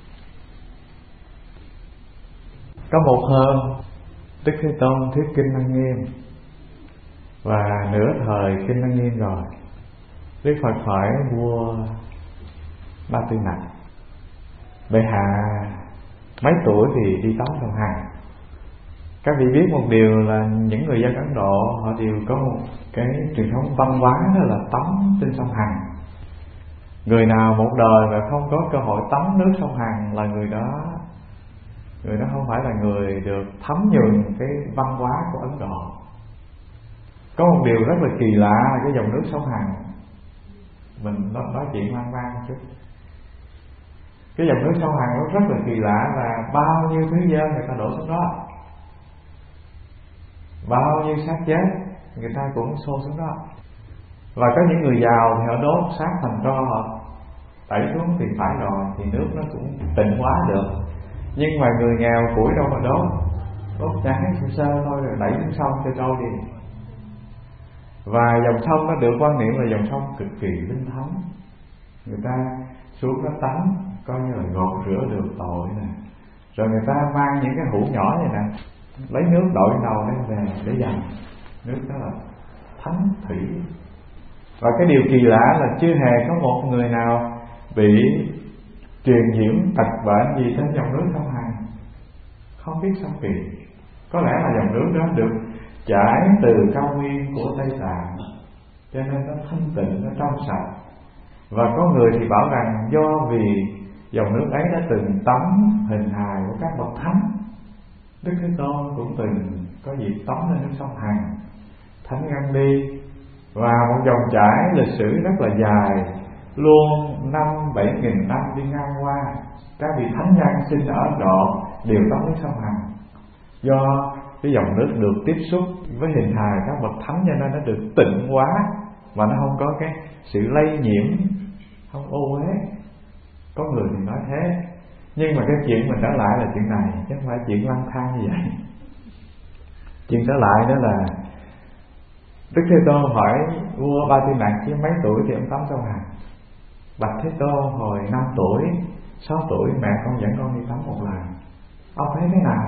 Có một hôm Đức Thế Tôn thuyết kinh Lăng Nghiêm, và nửa thời kinh Lăng Nghiêm rồi, Đức Phật hỏi vua Ba Tư Nặc: bệ hạ mấy tuổi thì đi tắm sông Hằng. Các vị biết một điều là những người dân Ấn Độ họ đều có một cái truyền thống văn hóa, đó là tắm trên sông Hằng. Người nào một đời mà không có cơ hội tắm nước sông Hằng là người đó người đó không phải là người được thấm nhuần cái văn hóa của Ấn Độ. Có một điều rất là kỳ lạ là cái dòng nước sông Hằng, mình nói, nói chuyện mang mang một chút. Cái dòng nước sông Hằng nó rất là kỳ lạ, là bao nhiêu thứ dơ người ta đổ xuống đó, bao nhiêu xác chết người ta cũng xô xuống đó. Và có những người giàu thì họ đốt xác thành tro, họ đẩy xuống thì phải rồi, thì nước nó cũng tịnh hóa được. Nhưng mà người nghèo củi đâu mà đốt, đốt cháy sơ sơ thôi rồi đẩy xuống sông cho trôi đi. Và dòng sông nó được quan niệm là dòng sông cực kỳ linh thống. Người ta xuống nó tắm coi như là gột rửa được tội nè. Rồi người ta mang những cái hũ nhỏ này nè, lấy nước đội đầu đem về để dành. Nước đó là thánh thủy. Và cái điều kỳ lạ là chưa hề có một người nào bị truyền nhiễm tật bệnh gì trên dòng nước sông Hằng. Không biết sao kỳ. Có lẽ là dòng nước đó được chảy từ cao nguyên của Tây Tạng, cho nên nó thanh tịnh, nó trong sạch. Và có người thì bảo rằng do vì dòng nước ấy đã từng tắm hình hài của các bậc thánh. Đức Thế Tôn cũng từng có dịp tắm lên nước sông Hằng, Thánh Gandhi. Và một dòng chảy lịch sử rất là dài, luôn năm bảy nghìn năm đi ngang qua. Các vị thánh nhân sinh ở Ấn Độ đều tắm nước sông Hằng. Do cái dòng nước được tiếp xúc với hình hài các bậc thánh, cho nên nó được tịnh hóa, mà nó không có cái sự lây nhiễm, không ô uế. Có người thì nói thế, nhưng mà cái chuyện mình trở lại là chuyện này, chứ không phải chuyện lang thang như vậy. Chuyện trở lại đó là Đức Thế Tôn hỏi vua Ba Tư Nặc chứ mấy tuổi thì ông tắm sông Hằng. Bạch Thế Tôn hồi năm tuổi, sáu tuổi mẹ con dẫn con đi tắm một lần. Ông thấy thế nào?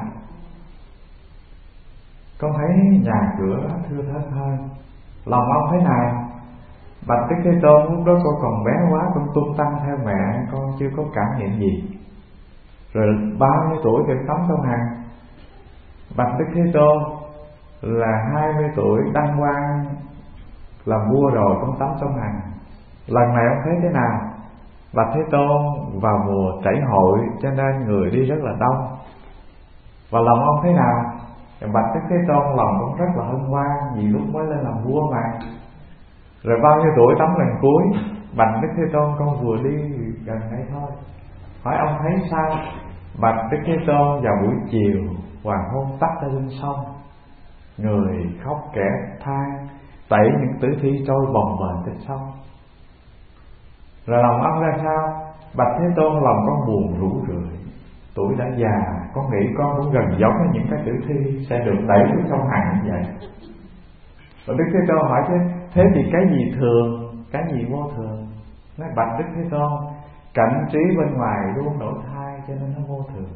Con thấy nhà cửa thưa thớt hơn. Lòng ông thế nào? Bạch Đức Thế Tôn, lúc đó con còn bé quá, con tung tăng theo mẹ, con chưa có cảm nhận gì. Rồi bao nhiêu tuổi thì tắm sông Hằng? Bạch Đức Thế Tôn, là hai mươi tuổi đăng quang làm vua rồi con tắm sông Hằng. Lần này ông thấy thế nào? Bạch Thế Tôn, vào mùa trảy hội cho nên người đi rất là đông. Và lòng ông thế nào? Bạch Đức Thế Tôn, lòng cũng rất là hân hoan vì lúc mới lên làm vua mà. Rồi bao nhiêu tuổi tắm lần cuối? Bạch Đức Thế Tôn, con vừa đi gần đây thôi. Hỏi ông thấy sao? Bạch Đức Thế Tôn, vào buổi chiều hoàng hôn tắt ra trên sông, người khóc kẻ than, tẩy những tử thi trôi bồng bềnh trên sông. Rồi lòng ông ra sao? Bạch Thế Tôn, lòng con buồn rũ rượi, tuổi đã già, con nghĩ con cũng gần giống với những cái tử thi sẽ được đẩy xuống sông Hằng như vậy. Rồi Đức Thế Tôn hỏi thế, thế thì cái gì thường, cái gì vô thường? Nói bạch Đức Thế Tôn, cảnh trí bên ngoài luôn đổi thay cho nên nó vô thường.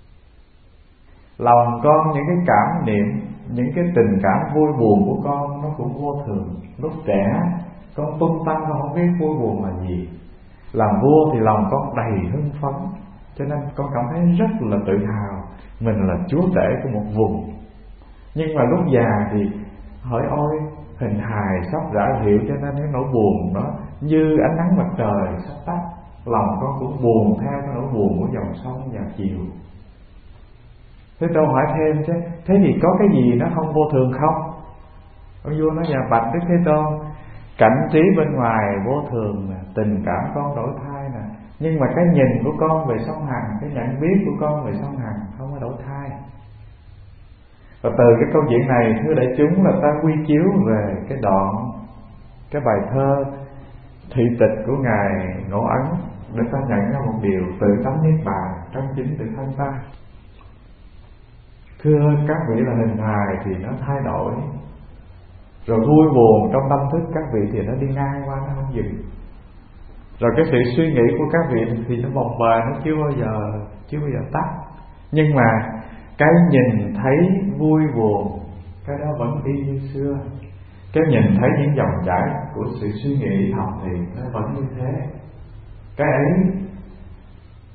Lòng con những cái cảm niệm, những cái tình cảm vui buồn của con nó cũng vô thường. Lúc trẻ con tung tăng con không biết vui buồn là gì. Làm vua thì lòng con đầy hưng phấn, cho nên con cảm thấy rất là tự hào mình là chúa tể của một vùng. Nhưng mà lúc già thì hỏi ôi, hình hài sắp rã rệu, cho nên cái nỗi buồn đó như ánh nắng mặt trời sắp tắt. Lòng con cũng buồn theo cái nỗi buồn của dòng sông vào chiều. Thế Tôn hỏi thêm chứ, thế thì có cái gì nó không vô thường không? Ông vua nói dạ bạch Đức Thế Tôn, cảnh trí bên ngoài vô thường nè, tình cảm con đổi thay nè, nhưng mà cái nhìn của con về sông Hằng, cái nhận biết của con về sông Hằng không có đổi thay. Và từ cái câu chuyện này thưa đại chúng là ta quy chiếu về cái đoạn, cái bài thơ thị tịch của Ngài Ngộ Ấn, để ta nhận ra một điều tự tánh niết bàn trong chính tự thân ta. Thưa các vị là hình hài thì nó thay đổi, rồi vui buồn trong tâm thức các vị thì nó đi ngang qua, nó không dừng. Rồi cái sự suy nghĩ của các vị thì nó bồng bềnh, nó chưa bao giờ chưa bao giờ tắt. Nhưng mà cái nhìn thấy vui buồn, cái đó vẫn y như xưa. Cái nhìn thấy những dòng chảy của sự suy nghĩ thầm thì nó vẫn như thế. Cái ấy,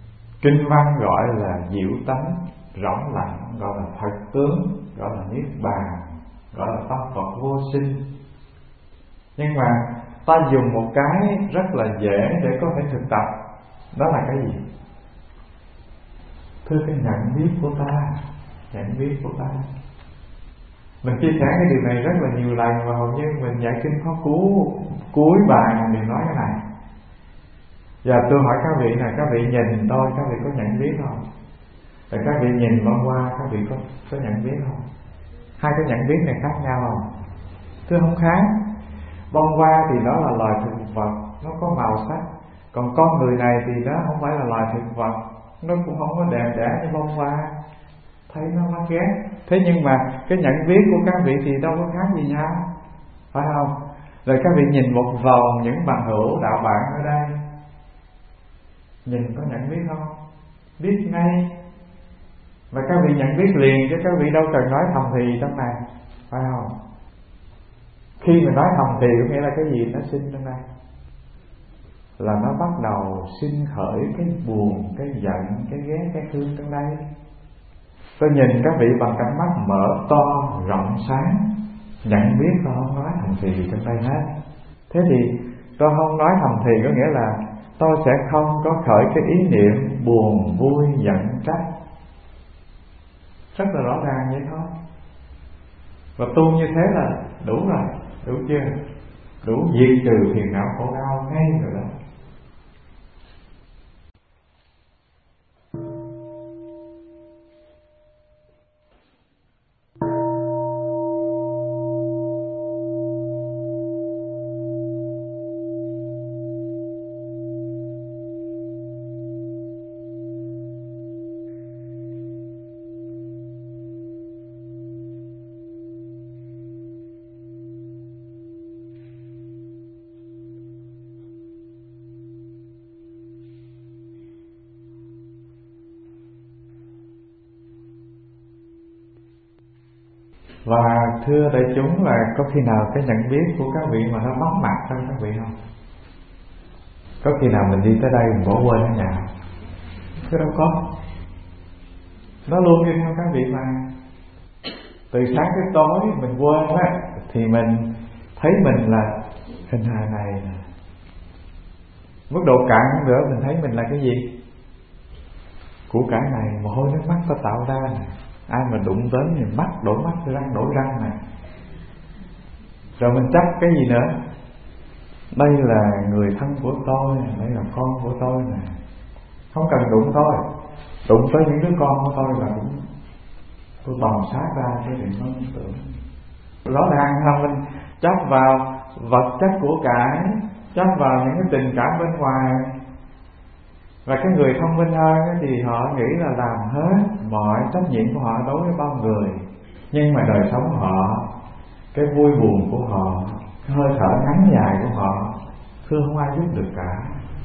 Kinh văn gọi là diệu tánh rỗng lặng, gọi là thật tướng, gọi là niết bàn, gọi là tâm Phật vô sinh. Nhưng mà ta dùng một cái rất là dễ để có thể thực tập. Đó là cái gì? Thưa, cái nhận biết của ta. Nhận biết của ta. Mình chia sẻ cái điều này rất là nhiều lần, và hầu như mình dạy kinh pháp cú cuối bài mình nói cái này. Giờ tôi hỏi các vị này, các vị nhìn tôi, các vị có nhận biết không? Rồi các vị nhìn bông hoa, các vị có, có nhận biết không? Hai cái nhận biết này khác nhau không? Thưa, không khác. Bông hoa thì nó là loài thực vật, nó có màu sắc. Còn con người này thì nó không phải là loài thực vật, nó cũng không có đẹp đẽ như bông hoa, thấy nó mắt ghét. Thế nhưng mà cái nhận biết của các vị thì đâu có khác gì nhau, phải không? Rồi các vị nhìn một vòng những bằng hữu đạo bạn ở đây, nhìn có nhận biết không? Biết ngay. Và các vị nhận biết liền, chứ các vị đâu cần nói thầm thì trong này, phải không? Khi mà nói thầm thì có nghĩa là cái gì nó sinh trong đây? Là nó bắt đầu sinh khởi cái buồn, cái giận, cái ghét, cái thương trong đây. Tôi nhìn các vị bằng cặp mắt mở to, rộng sáng, nhận biết tôi không nói thầm thì trong đây hết. Thế thì tôi không nói thầm thì có nghĩa là tôi sẽ không có khởi cái ý niệm buồn, vui, giận, trách. Rất là rõ ràng vậy thôi. Và tu như thế là đủ rồi, đủ chưa? Đủ diệt trừ phiền não khổ đau ngay rồi đó. Và thưa đại chúng, là có khi nào cái nhận biết của các vị mà nó vắng mặt trong các vị không? Có khi nào mình đi tới đây mình bỏ quên ở nhà? Chứ đâu có. Nó luôn đi theo các vị mà. Từ sáng tới tối mình quên á, thì mình thấy mình là hình hài này. Mức độ cạn hơn nữa mình thấy mình là cái gì? Của cải này, mồ hôi nước mắt ta tạo ra này. Ai mà đụng tới thì mắt đổ mắt, răng đổ răng này. Rồi mình chấp cái gì nữa? Đây là người thân của tôi, đây là con của tôi nè. Không cần đụng tôi, đụng tới những đứa con của tôi là cũng tôi bòn sát ra chứ đừng có tưởng. Rõ ràng là mình chấp vào vật chất của cải, chấp vào những cái tình cảm bên ngoài. Và cái người thông minh hơn thì họ nghĩ là làm hết mọi trách nhiệm của họ đối với bao người. Nhưng mà đời sống họ, cái vui buồn của họ, cái hơi thở ngắn dài của họ, thưa không ai giúp được cả.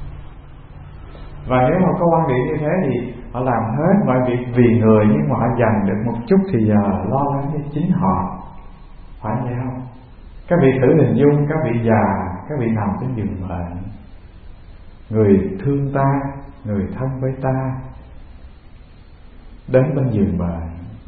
Và nếu mà có quan điểm như thế thì họ làm hết mọi việc vì người, nhưng mà họ dành được một chút thì giờ lo lắng cho chính họ. Phải vậy không? Các vị thử hình dung các vị già, các vị nằm trên giường bệnh, người thương ta, người thân với ta đến bên giường bệnh,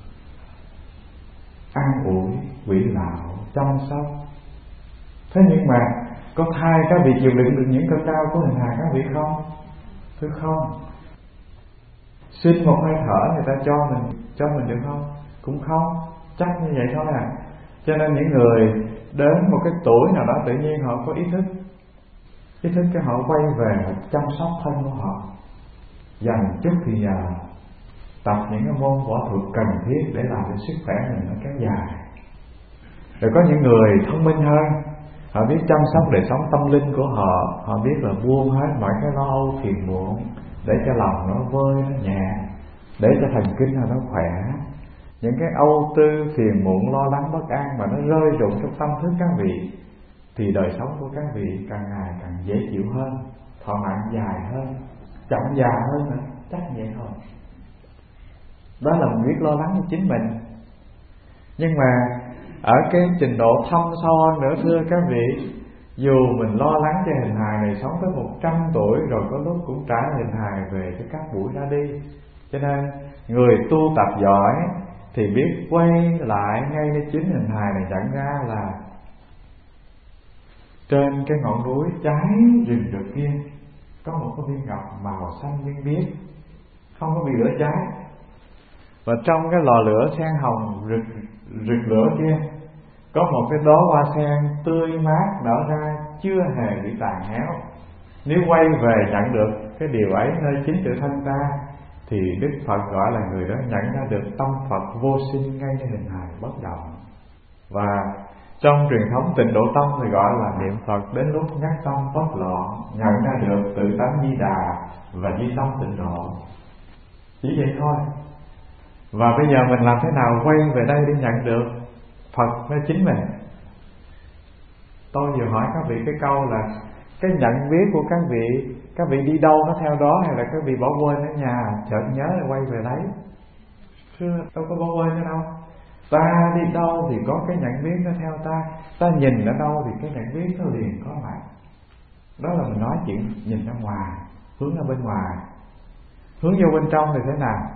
an ủi, quỷ lão, chăm sóc. Thế nhưng mà có thay các vị chịu đựng được những cơn đau của hình hài các vị không? Thưa không. Xin một hơi thở người ta cho mình cho mình được không? Cũng không. Chắc như vậy thôi à. Cho nên những người đến một cái tuổi nào đó tự nhiên họ có ý thức, ý thức cái họ quay về chăm sóc thân của họ, dành chút thì giờ tập những cái môn võ thuật cần thiết để làm cho sức khỏe mình nó kéo dài. Rồi có những người thông minh hơn, họ biết chăm sóc đời sống tâm linh của họ, họ biết là buông hết mọi cái lo âu phiền muộn để cho lòng nó vơi, nó nhẹ, để cho thần kinh nó khỏe. Những cái âu tư phiền muộn lo lắng bất an mà nó rơi rụng trong tâm thức các vị, thì đời sống của các vị càng ngày càng dễ chịu hơn, thọ mạng dài hơn, chậm già hơn nữa, chắc vậy thôi. Đó là mình biết lo lắng cho chính mình. Nhưng mà ở cái trình độ thâm sâu hơn nữa thưa các vị, Dù mình lo lắng cho hình hài này sống tới một trăm tuổi rồi có lúc cũng trả hình hài về cho các buổi ra đi. Cho nên người tu tập giỏi thì biết quay lại ngay cái chính hình hài này, nhận ra là trên cái ngọn núi cháy rừng rực kia có một cái viên ngọc màu xanh biếc biếc, không có bị lửa cháy. Và trong cái lò lửa sen hồng rực rực lửa kia có một cái đóa hoa sen tươi mát nở ra, chưa hề bị tàn héo. Nếu quay về nhận được cái điều ấy nơi chính tự thân ta thì Đức Phật gọi là người đó nhận ra được tâm Phật vô sinh ngayในhình hài bất động. Và trong truyền thống Tịnh Độ Tông thì gọi là niệm Phật đến lúc nhắc tâm bất loạn, nhận ra được tự tánh Di Đà và di tâm tịnh độ. Chỉ vậy thôi. Và bây giờ mình làm thế nào quay về đây để nhận được Phật với chính mình? Tôi vừa hỏi các vị cái câu là cái nhận biết của các vị, các vị đi đâu nó theo đó, hay là các vị bỏ quên ở nhà chợt nhớ là quay về đấy? Thưa, đâu có bỏ quên ở đâu. Ta đi đâu thì có cái nhận biết nó theo ta, ta nhìn ở đâu thì cái nhận biết nó liền có mặt. Đó là mình nói chuyện nhìn ra ngoài, hướng ra bên ngoài. Hướng vô bên trong thì thế nào?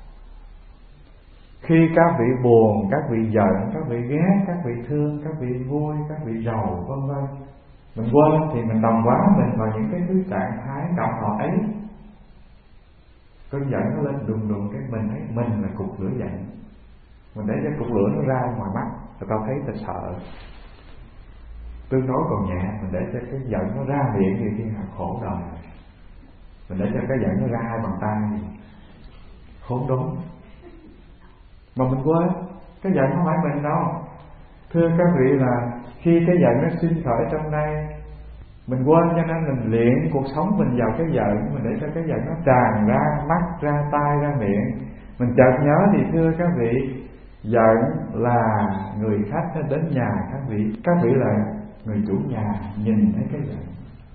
Khi các vị buồn, các vị giận, các vị ghét, các vị thương, các vị vui, các vị giàu, vân vân, mình quên thì mình đồng hóa mình vào những cái thứ trạng thái cảm thọ ấy. Cơn giận nó lên đùng đùng cái mình ấy, mình là cục lửa giận. Mình để cho cục lửa nó ra ngoài mắt, rồi tao thấy ta sợ. Tương đối còn nhẹ, mình để cho cái giận nó ra miệng thì thiên hạ khổ đời. Mình để cho cái giận nó ra hai bàn tay thì khốn đốn. Mà mình quên, cái giận không phải mình đâu. Thưa các vị là khi cái giận nó sinh khởi trong đây, mình quên cho nên mình luyện cuộc sống mình vào cái giận, mình để cho cái giận nó tràn ra mắt, ra tai, ra miệng. Mình chợt nhớ thì thưa các vị, giận là người khách đến nhà các vị, các vị là người chủ nhà nhìn thấy cái giận.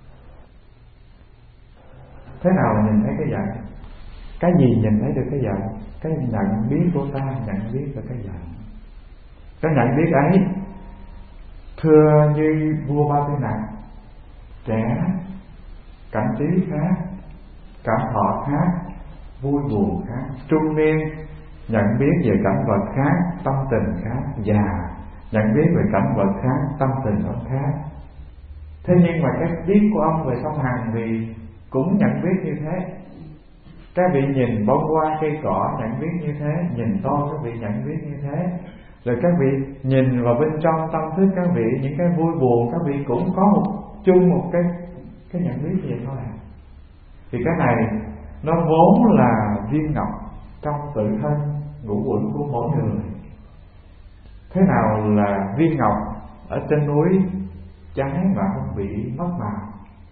Thế nào là nhìn thấy cái giận? Cái gì nhìn thấy được cái giận? Cái nhận biết của ta nhận biết được cái giận. Cái nhận biết ấy thưa như vua Ba Tư Nặc, trẻ, cảnh trí khác, cảm thọ khác, vui buồn khác, trung niên nhận biết về cảnh vật khác, tâm tình khác, già nhận biết về cảnh vật khác, tâm tình ông khác. Thế nhưng mà cái biết của ông về sông Hằng thì cũng nhận biết như thế. Các vị nhìn bông hoa cây cỏ nhận biết như thế, nhìn tôi các vị nhận biết như thế. Rồi các vị nhìn vào bên trong tâm thức các vị, những cái vui buồn các vị cũng có một chung một cái cái nhận biết vậy thôi. Thì cái này nó vốn là viên ngọc trong tự thân ngũ uẩn của mỗi người. Thế nào là viên ngọc ở trên núi cháy mà không bị mất màu?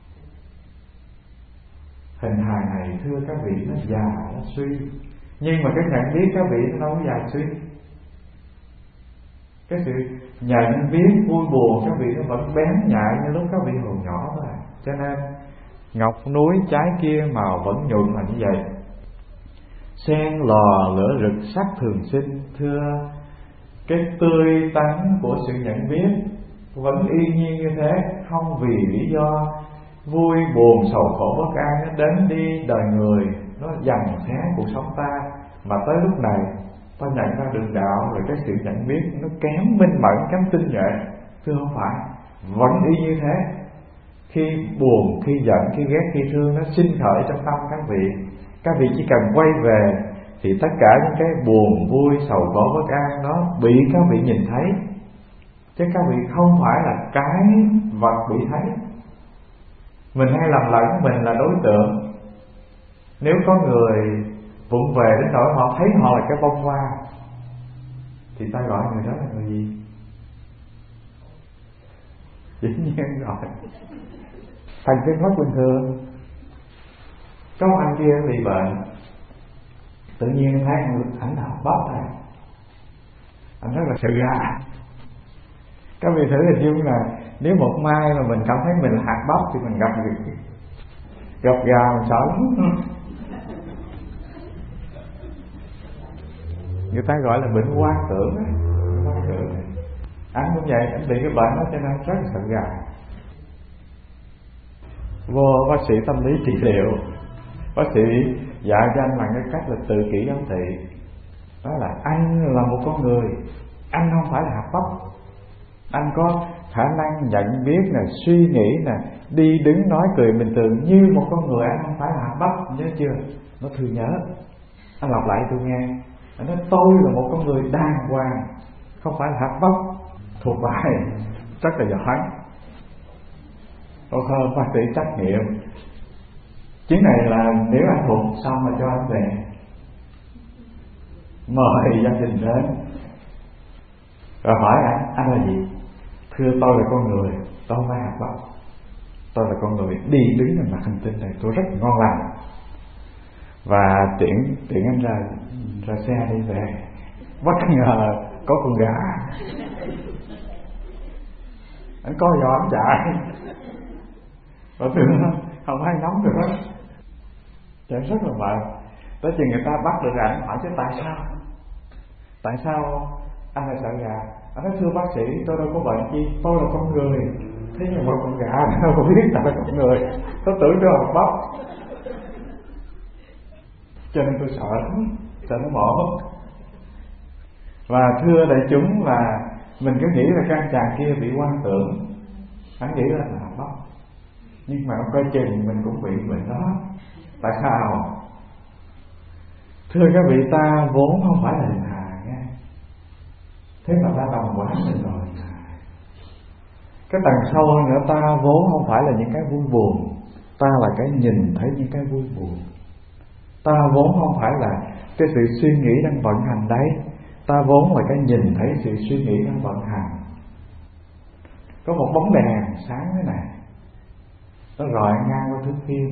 Hình hài này thưa các vị nó già, nó suy, nhưng mà cái nhận biết các vị nó đâu có già suy. Cái sự nhận biết vui buồn các vị nó vẫn bén nhạy như lúc các vị còn nhỏ thôi. Cho nên ngọc núi trái kia màu vẫn nhuận là như vậy. Sen lò lửa rực sắc thường sinh, thưa cái tươi tắn của sự nhận biết vẫn y nhiên như thế, không vì lý do vui buồn sầu khổ bất an nó đến đi đời người, nó dằn xé cuộc sống ta, mà tới lúc này ta nhận ra được đạo rồi cái sự nhận biết nó kém minh mẫn, kém tinh nhuệ. Thưa không phải, vẫn y như thế. Khi buồn, khi giận, khi ghét, khi thương nó sinh khởi trong tâm các vị, các vị chỉ cần quay về thì tất cả những cái buồn vui sầu khổ bất an nó bị các vị nhìn thấy, chứ các vị không phải là cái vật bị thấy. Mình hay làm lẫn mình là đối tượng. Nếu có người vụng về đến nỗi họ thấy họ là cái bông hoa thì ta gọi người đó là người gì? Dĩ nhiên rồi, thần kinh mất bình thường. Có một anh kia bị bệnh, tự nhiên thấy ảnh nào bóp này, anh rất là sợ gà. Các vị thử hình dung là nếu một mai mà mình cảm thấy mình là hạt bắp thì mình gặp được gặp gà mình sợ lắm. Người ta gọi là bệnh hoang tưởng ấy. Anh cũng vậy, anh bị cái bệnh đó cho nên rất là sợ gà. vô bác sĩ tâm lý trị liệu, bác sĩ dạy cho anh bằng cái cách là tự kỷ ám thị. Đó là anh là một con người, anh không phải là hạt bắp. Anh có khả năng nhận biết nè, suy nghĩ nè, đi đứng nói cười bình thường như một con người, anh không phải là hạt bắp, nhớ chưa? Nó thường nhớ. Anh lặp lại tôi nghe. Anh nói tôi là một con người đàng hoàng, không phải là hạt bắp. Thuộc bài rất là giỏi. Tôi không bác sĩ trách nhiệm. Chuyến này là nếu anh thuộc xong mà cho anh về, mời gia đình đến rồi hỏi anh, anh là gì? Thưa tôi là con người, tôi không phải hạt bắp. Tôi là con người đi đứng trên mặt hành tinh này, tôi rất ngon lành. Và tiện tiện anh ra ra xe đi về, bất ngờ có con gà. Anh có giò anh chạy. Và tưởng không ai nóng được hết. Chạy rất là mệt. Tới chừng người ta bắt được anh hỏi chứ tại sao? Tại sao anh lại sợ gà? Anh nói thưa bác sĩ, tôi đâu có bệnh chi, tôi là con người. Thế nhưng mà con gà đâu có biết tôi là con người, tôi tưởng tôi là bắp. Cho nên tôi sợ lắm, sợ nó mổ. Và thưa đại chúng là mình cứ nghĩ là căn chàng kia bị quan tưởng, hắn nghĩ là là bắp. Nhưng mà ông coi chừng mình cũng bị bệnh đó. Tại sao? Thưa các vị, ta vốn không phải là hình hài nghe. Thế mà ta đồng quá mình rồi. Cái tầng sâu hơn nữa, ta vốn không phải là những cái vui buồn, ta là cái nhìn thấy những cái vui buồn. Ta vốn không phải là cái sự suy nghĩ đang vận hành đấy, ta vốn là cái nhìn thấy sự suy nghĩ đang vận hành. Có một bóng đèn sáng thế này, nó rọi ngang qua thước phim,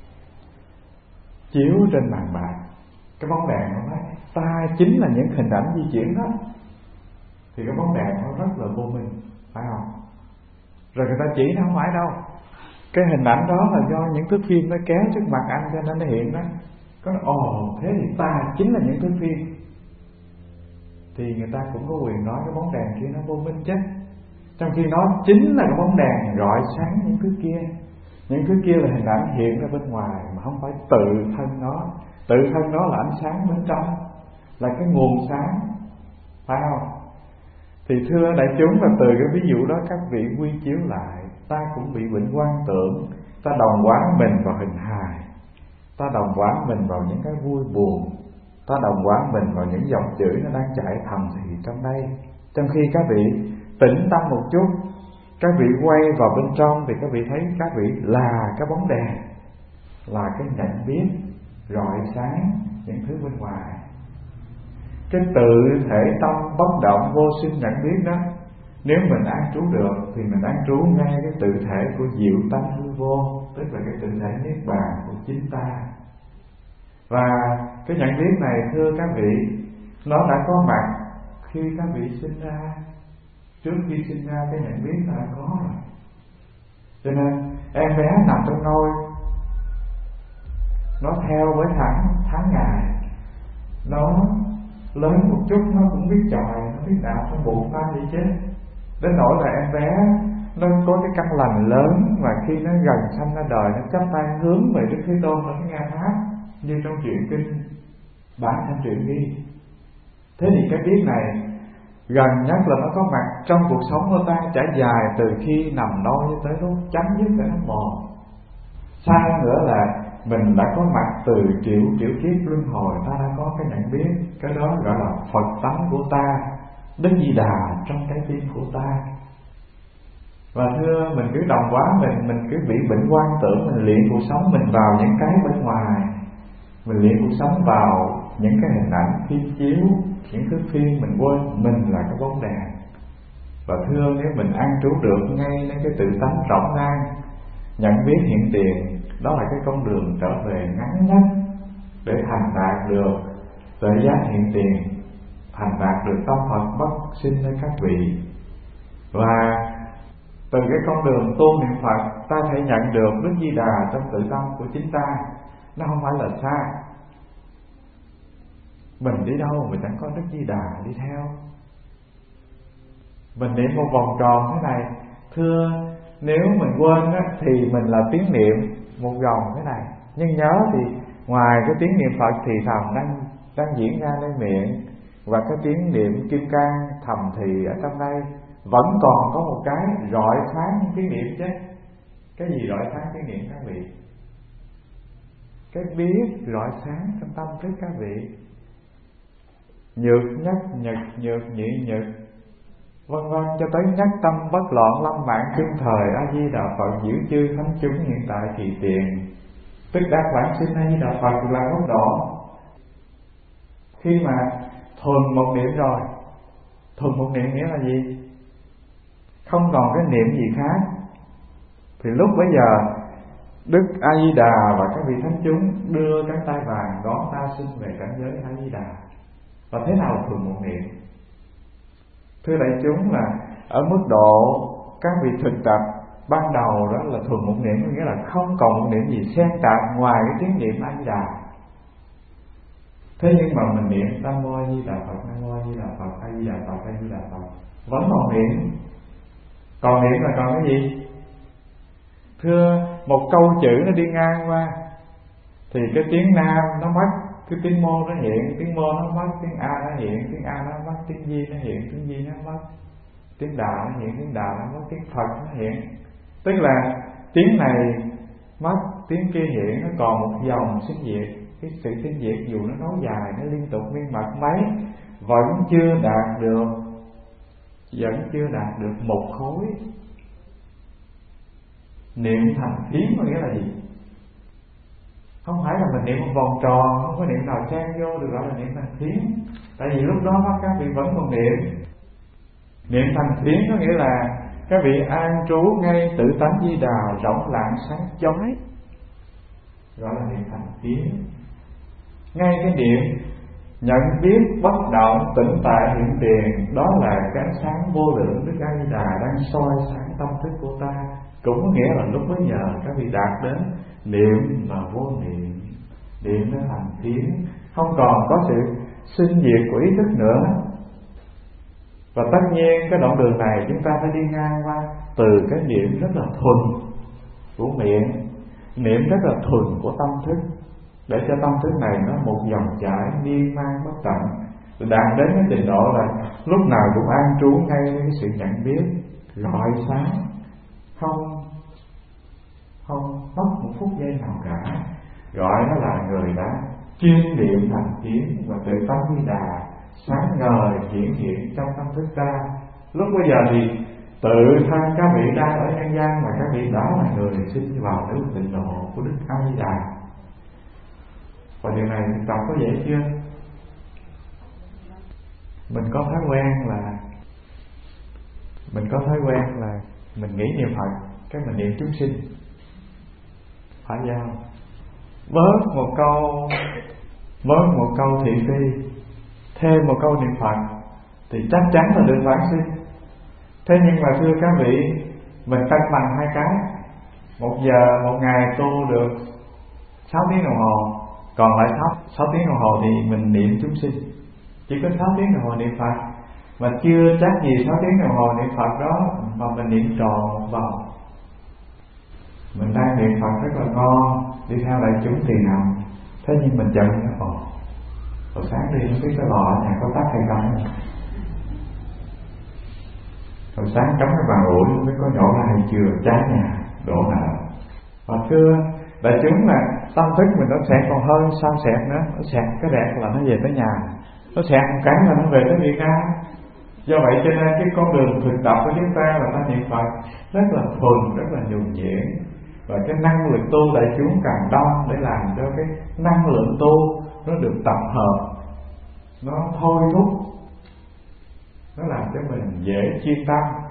chiếu trên màn bạc. Cái bóng đèn nó nói ta chính là những hình ảnh di chuyển đó. Thì cái bóng đèn nó rất là vô minh, phải không? Rồi người ta chỉ nó không phải đâu, cái hình ảnh đó là do những thước phim nó kéo trước mặt anh cho nên nó hiện đó. Có nói ồ thế thì ta chính là những thước phim, thì người ta cũng có quyền nói cái bóng đèn kia nó vô minh chứ. Trong khi nó chính là cái bóng đèn rọi sáng những thứ kia. Những thứ kia là hình ảnh hiện ra bên ngoài, mà không phải tự thân nó. Tự thân nó là ánh sáng bên trong, là cái nguồn sáng, phải không? Thì thưa đại chúng, là từ cái ví dụ đó các vị quy chiếu lại, ta cũng bị bệnh quan tưởng, ta đồng hóa mình vào hình hài, ta đồng hóa mình vào những cái vui buồn, ta đồng hóa mình vào những dòng chữ nó đang chạy thầm thì trong đây. Trong khi các vị tĩnh tâm một chút, các vị quay vào bên trong thì các vị thấy các vị là cái bóng đèn, là cái nhận biết rọi sáng những thứ bên ngoài. Cái tự thể tâm bất động vô sinh nhận biết đó, nếu mình an trú được thì mình an trú ngay cái tự thể của diệu tánh hư vô, tức là cái tự thể niết bàn của chính ta. Và cái nhận biết này thưa các vị, nó đã có mặt khi các vị sinh ra. Trước khi sinh ra cái nhận biết đã có rồi. Cho nên em bé nằm trong nôi, nó theo với tháng tháng ngày, nó lớn một chút nó cũng biết chọi, nó biết đạp trong bụng ta vậy chứ. Đến nỗi là em bé nó có cái căn lành lớn, và khi nó gần sanh ra đời, nó chắp tay hướng về Đức Thế Tôn ở cái Nga Tháp, như trong truyện kinh Bản Thanh Truyện ghi. Thế thì cái biết này gần nhất là nó có mặt trong cuộc sống của ta, trải dài từ khi nằm nôi cho tới lúc chấm dứt cái nấm mồ. Xa nữa là mình đã có mặt từ triệu triệu kiếp luân hồi, ta đã có cái nhận biết. Cái đó gọi là Phật tánh của ta, Đức Di Đà trong trái tim của ta. Và thưa, mình cứ đồng hóa mình, mình cứ bị bệnh quan tưởng, mình luyện cuộc sống mình vào những cái bên ngoài, mình luyện cuộc sống vào những cái hình ảnh phim chiếu, những thứ phim, mình quên mình là cái bóng đèn. Và thưa, nếu mình an trú được ngay đến cái tự tánh rộng rang, nhận biết hiện tiền, đó là cái con đường trở về ngắn nhất để thành đạt được tuệ giác hiện tiền, thành đạt được tâm Phật bất sinh nơi các vị. Và từ cái con đường tu niệm Phật, ta thể nhận được Đức Di Đà trong tự tâm của chính ta. Nó không phải là xa. Mình đi đâu mà chẳng có Đức Di Đà đi theo. Mình niệm một vòng tròn thế này, thưa, nếu mình quên á, thì mình là tiếng niệm một vòng thế này. Nhưng nhớ thì ngoài cái tiếng niệm Phật thì thầm đang đang diễn ra nơi miệng, và cái tiếng niệm kim cang thầm thì ở trong đây, vẫn còn có một cái rọi sáng tiếng niệm chứ. Cái gì rọi sáng tiếng niệm các vị? Cái biết rọi sáng trong tâm thức các vị. Nhược nhất nhật, nhược nhị nhật, vân vân, cho tới nhất tâm bất loạn lâm mạng chung thời. A Di Đà Phật giữ chư thánh chúng hiện tại kỳ tiền. Tức đắc vãng sinh A Di Đà Phật là gốc độ. Khi mà thuần một niệm rồi, thuần một niệm nghĩa là gì? Không còn cái niệm gì khác, thì lúc bấy giờ Đức A Di Đà và các vị thánh chúng đưa cái tay vàng đón ta sinh về cảnh giới A Di Đà. Và thế nào là thuần một niệm? Thưa đại chúng, là ở mức độ các vị thực tập ban đầu đó là thuần một niệm, nghĩa là không còn một niệm gì xen tạp ngoài cái tiếng niệm A Di Đà. Thế nhưng mà mình niệm Nam Mô A Di Đà Phật, Nam Mô A Di Đà Phật, A Di Đà Phật, A Di Đà Phật, vẫn còn niệm. Còn niệm là còn cái gì? Thưa, một câu chữ nó đi ngang qua thì cái tiếng Nam nó mất, cái tiếng Mô nó hiện, tiếng Mô nó mất, tiếng A nó hiện, tiếng A nó mất, tiếng Di nó hiện, tiếng Di nó mất, tiếng Đà nó hiện, tiếng Đà nó mất, tiếng Phật nó hiện. Tức là tiếng này mất, tiếng kia hiện, nó còn một dòng sinh diệt. Cái sự sinh diệt dù nó nối dài, nó liên tục miên mật mấy, vẫn chưa đạt được, vẫn chưa đạt được một khối. Niệm thành thiến có nghĩa là gì? Không phải là mình niệm một vòng tròn, không có niệm nào chen vô được gọi là niệm thành thiến. Tại vì lúc đó các vị vẫn còn niệm. Niệm thành thiến có nghĩa là các vị an trú ngay tự tánh Di Đà rộng lặng sáng chói, gọi là niệm thành thiến. Ngay cái niệm nhận biết bất động tĩnh tại hiện tiền, đó là cái ánh sáng vô lượng Đức A Di Đà đang soi sáng tâm thức của ta. Cũng có nghĩa là lúc bấy giờ các vị đạt đến niệm và vô niệm, niệm nó thành thiến, không còn có sự sinh diệt của ý thức nữa. Và tất nhiên cái đoạn đường này chúng ta phải đi ngang qua từ cái niệm rất là thuần của miệng, niệm rất là thuần của tâm thức, để cho tâm thức này nó một dòng chảy miên man bất tận, đạt đến cái trình độ là lúc nào cũng an trú ngay với cái sự nhận biết rọi sáng, không không mất một phút giây nào cả. Gọi nó là người đã chuyên niệm thành tiếng, và tự tâm Di Đà sáng ngời hiện hiện trong tâm thức ta. Lúc bây giờ thì tự thân các vị đang ở nhân gian, mà các vị đã là người sinh vào nước tịnh độ của Đức A Di Đà. Và điều này tập có dễ chưa? Mình có thói quen là Mình có thói quen là mình nghĩ niệm Phật, cái mình niệm chúng sinh, phải giao bớt một câu, bớt một câu thị phi, thêm một câu niệm Phật thì chắc chắn là được vãng sinh. Thế nhưng mà thưa các vị, mình cân bằng hai cái. Một giờ một ngày tu được sáu tiếng đồng hồ, còn lại sáu tiếng đồng hồ thì mình niệm chúng sinh. Chỉ có sáu tiếng đồng hồ niệm Phật, mà chưa chắc gì sáu tiếng đồng hồ niệm Phật đó mà mình niệm tròn một vòng. Mình đang niệm Phật rất là ngon, đi theo đại chúng thì nằm, thế nhưng mình chợt nó ồ, rồi sáng đi không biết cái lò ở nhà có tắt hay không, rồi sáng cắm cái bàn ủi không biết có nhổ ra hay chưa, cháy nhà đổ nợ. Và thưa đại chúng, là tâm thức mình nó sẽ còn hơn sao xẹt nữa, nó xẹt cái đẹp là nó về tới nhà, nó xẹt một cái là nó về tới Việt Nam. Do vậy cho nên cái con đường thực tập của chúng ta là ta niệm Phật rất là thuần, rất là nhuần nhuyễn, và cái năng lực tu đại chúng càng đông để làm cho cái năng lượng tu nó được tập hợp, nó thôi thúc, nó làm cho mình dễ chuyên tâm.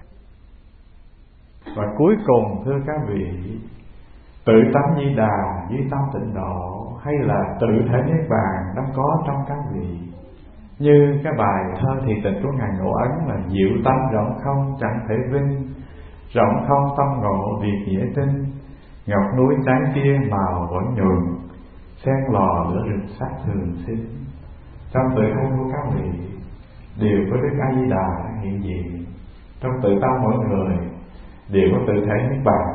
Và cuối cùng thưa các vị, tự tánh Di Đà dưới tâm tịnh độ, hay là tự thể niết bàn đang có trong các vị. Như cái bài thơ thị tịch của Ngài Ngộ Ấn là diệu tâm rộng không chẳng thể vinh, rộng không tâm ngộ việc dễ tin, ngọc núi trái kia màu vẫn nhuận, sen lò lửa rực sắc thường sinh. Trong tự thân của các vị đều có Đức A Di Đà hiện diện trong tự tâm mỗi người, đều có tự thể niết bàn.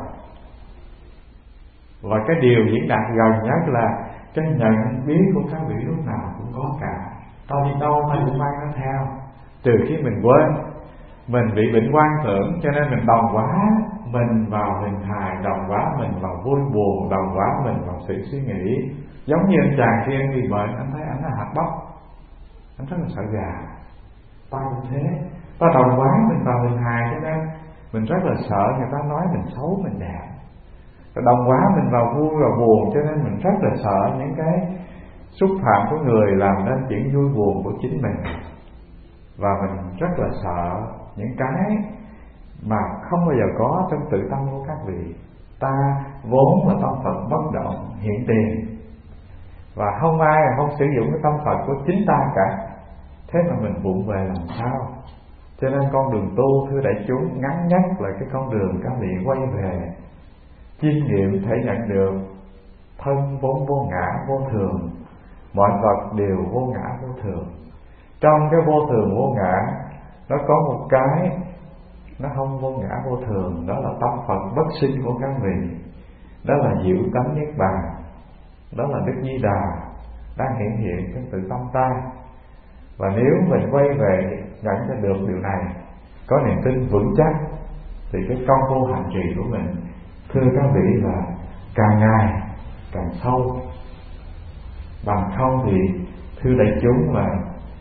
Và cái điều diễn đạt gần nhất là cái nhận biết của các vị lúc nào cũng có cả. Ta đi đâu ta cũng mang nó theo. Từ khi mình quên, mình bị bệnh quan tưởng, cho nên mình đồng hóa mình vào hình hài, đồng hóa mình vào vui buồn, đồng hóa mình vào sự suy nghĩ. Giống như anh chàng kia bị bệnh, anh thấy anh là hạt bắp, anh rất là sợ gà. Ta cũng thế, ta đồng hóa mình vào hình hài, cho nên mình rất là sợ người ta nói mình xấu, mình đẹp. Rồi đồng hóa mình vào vui và buồn, cho nên mình rất là sợ những cái xúc phạm của người làm nên chuyện vui buồn của chính mình. Và mình rất là sợ những cái mà không bao giờ có trong tự tâm của các vị. Ta vốn là tâm Phật bất động hiện tiền, và không ai là không sử dụng cái tâm Phật của chính ta cả. Thế mà mình vụng về làm sao? Cho nên con đường tu, thưa đại chúng, ngắn nhất là cái con đường các vị quay về chiêm nghiệm thể nhận được thân vốn vô ngã vô thường, mọi vật đều vô ngã vô thường. Trong cái vô thường vô ngã, nó có một cái nó không vô ngã vô thường, đó là tâm Phật bất sinh của các vị. Đó là diệu tánh niết bàn, đó là Đức Di Đà đang hiện hiện trong tự tâm ta. Và nếu mình quay về nhận ra được điều này, có niềm tin vững chắc, thì cái công phu hành trì của mình, thưa các vị, là càng ngày càng sâu. Bằng không thì thưa đại chúng là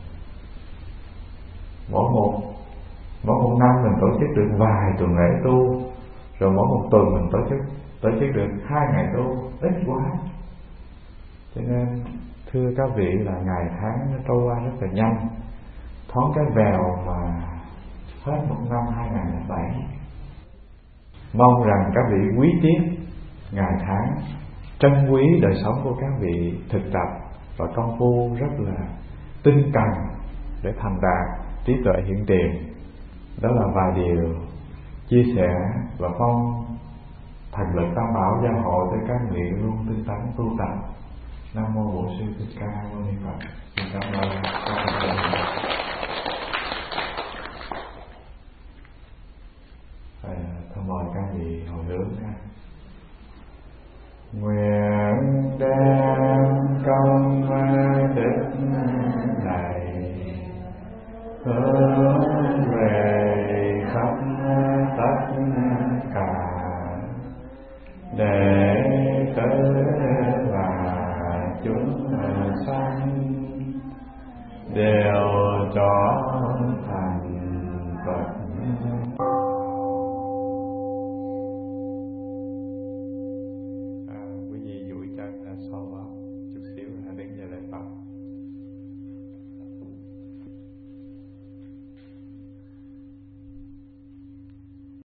mỗi một mỗi một năm mình tổ chức được vài tuần lễ tu, rồi mỗi một tuần mình tổ chức tổ chức được hai ngày tu, ít quá. Cho nên thưa các vị là ngày tháng nó trôi qua rất là nhanh, thoáng cái vèo mà hết một năm hai nghìn lẻ bảy. Mong rằng các vị quý tiếc ngày tháng, trân quý đời sống của các vị thực tập và công phu rất là tinh cần để thành đạt trí tuệ hiện tiền. Đó là vài điều chia sẻ và mong thần lực tam bảo gia hộ tới các vị luôn tinh tấn tu tập. Nam mô Bổn Sư Thích Ca Mâu Ni Phật. Xin cảm ơn các vị. Thôi mời các vị hồi hướng nha. Nguyện đem công đức này hướng về khắp tất cả đệ tử và chúng sanh đều cho